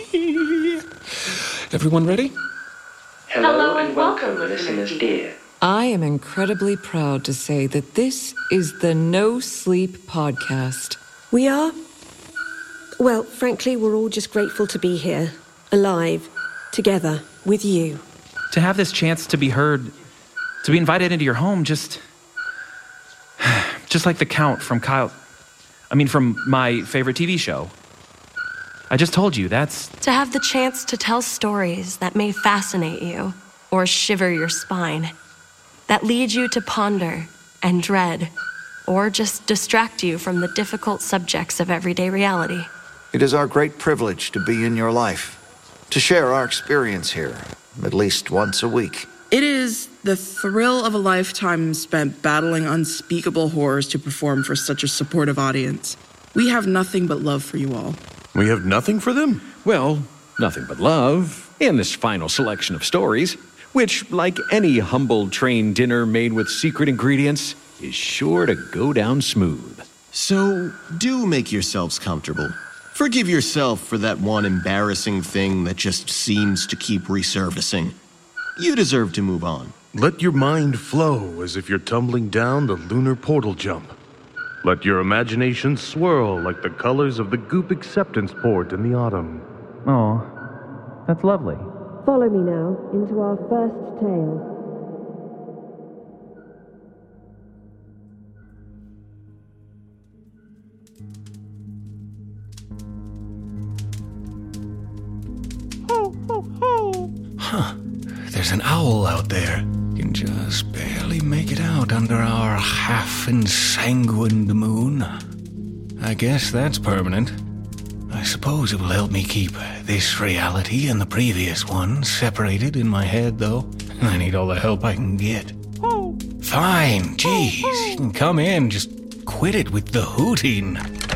Everyone ready? Hello and welcome, listeners dear. I am incredibly proud to say that this is the No Sleep Podcast. We are? Well, frankly, we're all just grateful to be here, alive, together, with you. To have this chance to be heard, to be invited into your home, just like the Count from from my favorite TV show. I just told you, that's... To have the chance to tell stories that may fascinate you or shiver your spine, that lead you to ponder and dread, or just distract you from the difficult subjects of everyday reality. It is our great privilege to be in your life, to share our experience here, at least once a week. It is the thrill of a lifetime spent battling unspeakable horrors to perform for such a supportive audience. We have nothing but love for you all. We have nothing for them? Well, nothing but love in this final selection of stories, which, like any humble train dinner made with secret ingredients, is sure to go down smooth. So, do make yourselves comfortable. Forgive yourself for that one embarrassing thing that just seems to keep resurfacing. You deserve to move on. Let your mind flow as if you're tumbling down the lunar portal jump. Let your imagination swirl like the colors of the Goop acceptance port in the autumn. Oh, that's lovely. Follow me now into our first tale. Huh. There's an owl out there. Can just barely make it out under our half-ensanguined moon. I guess that's permanent. I suppose it will help me keep this reality and the previous one separated in my head, though. I need all the help I can get. Fine, geez. You can come in, just quit it with the hooting.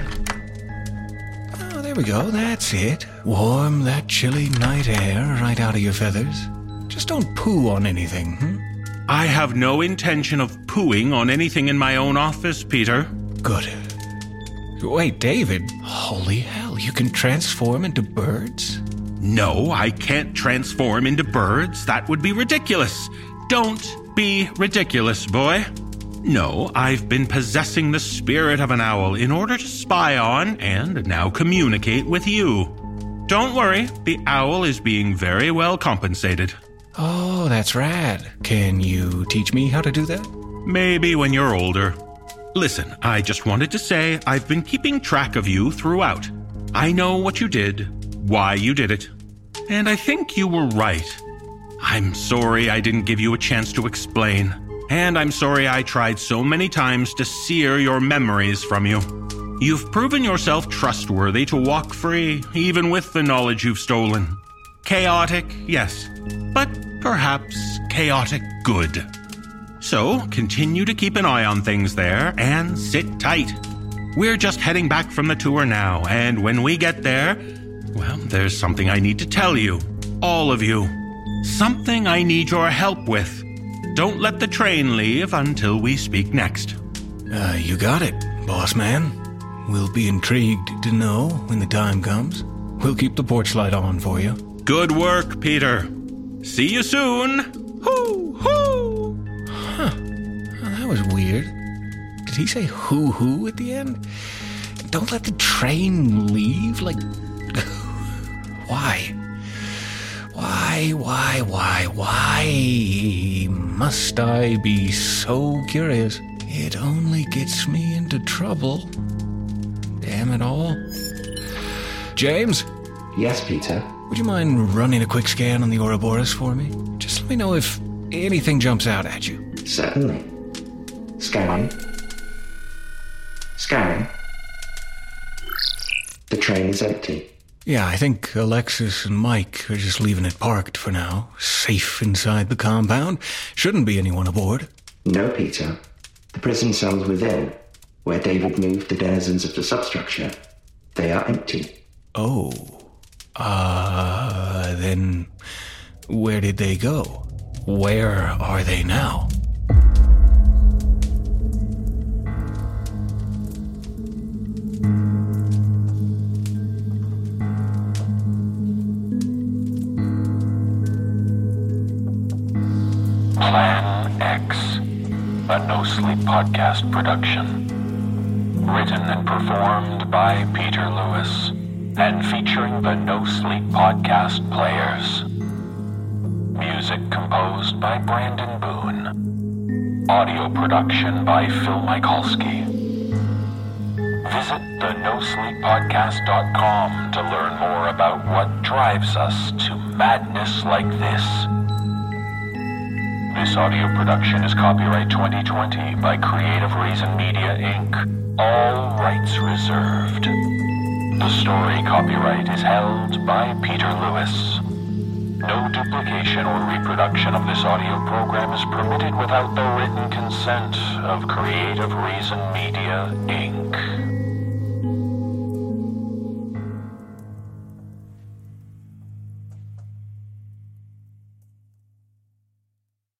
Oh, there we go, that's it. Warm that chilly night air right out of your feathers. Just don't poo on anything, I have no intention of pooing on anything in my own office, Peter. Good. Wait, David, holy hell, you can transform into birds? No, I can't transform into birds. That would be ridiculous. Don't be ridiculous, boy. No, I've been possessing the spirit of an owl in order to spy on and now communicate with you. Don't worry, the owl is being very well compensated. Oh, that's rad. Can you teach me how to do that? Maybe when you're older. Listen, I just wanted to say I've been keeping track of you throughout. I know what you did, why you did it, and I think you were right. I'm sorry I didn't give you a chance to explain, and I'm sorry I tried so many times to sear your memories from you. You've proven yourself trustworthy to walk free, even with the knowledge you've stolen. Chaotic, yes, but perhaps chaotic good. So, continue to keep an eye on things there and sit tight. We're just heading back from the tour now, and when we get there, well, there's something I need to tell you. All of you. Something I need your help with. Don't let the train leave until we speak next. You got it, boss man. We'll be intrigued to know when the time comes. We'll keep the porch light on for you. Good work, Peter. See you soon. Hoo, hoo. Huh. Well, that was weird. Did he say hoo-hoo at the end? Don't let the train leave? Like, why? Why must I be so curious? It only gets me into trouble. Damn it all. James? Yes, Peter? Would you mind running a quick scan on the Ouroboros for me? Just let me know if anything jumps out at you. Certainly. Scanning. Scanning. The train is empty. Yeah, I think Alexis and Mike are just leaving it parked for now. Safe inside the compound. Shouldn't be anyone aboard. No, Peter. The prison cells within, where David moved the denizens of the substructure, they are empty. Oh. Then where did they go? Where are they now? Plan X, a No Sleep Podcast production. Written and performed by Peter Lewis, and featuring the No Sleep Podcast players. Music composed by Brandon Boone. Audio production by Phil Michalski. Visit thenosleeppodcast.com to learn more about what drives us to madness like this. This audio production is copyright 2020 by Creative Reason Media, Inc. All rights reserved. The story copyright is held by Peter Lewis. No duplication or reproduction of this audio program is permitted without the written consent of Creative Reason Media, Inc.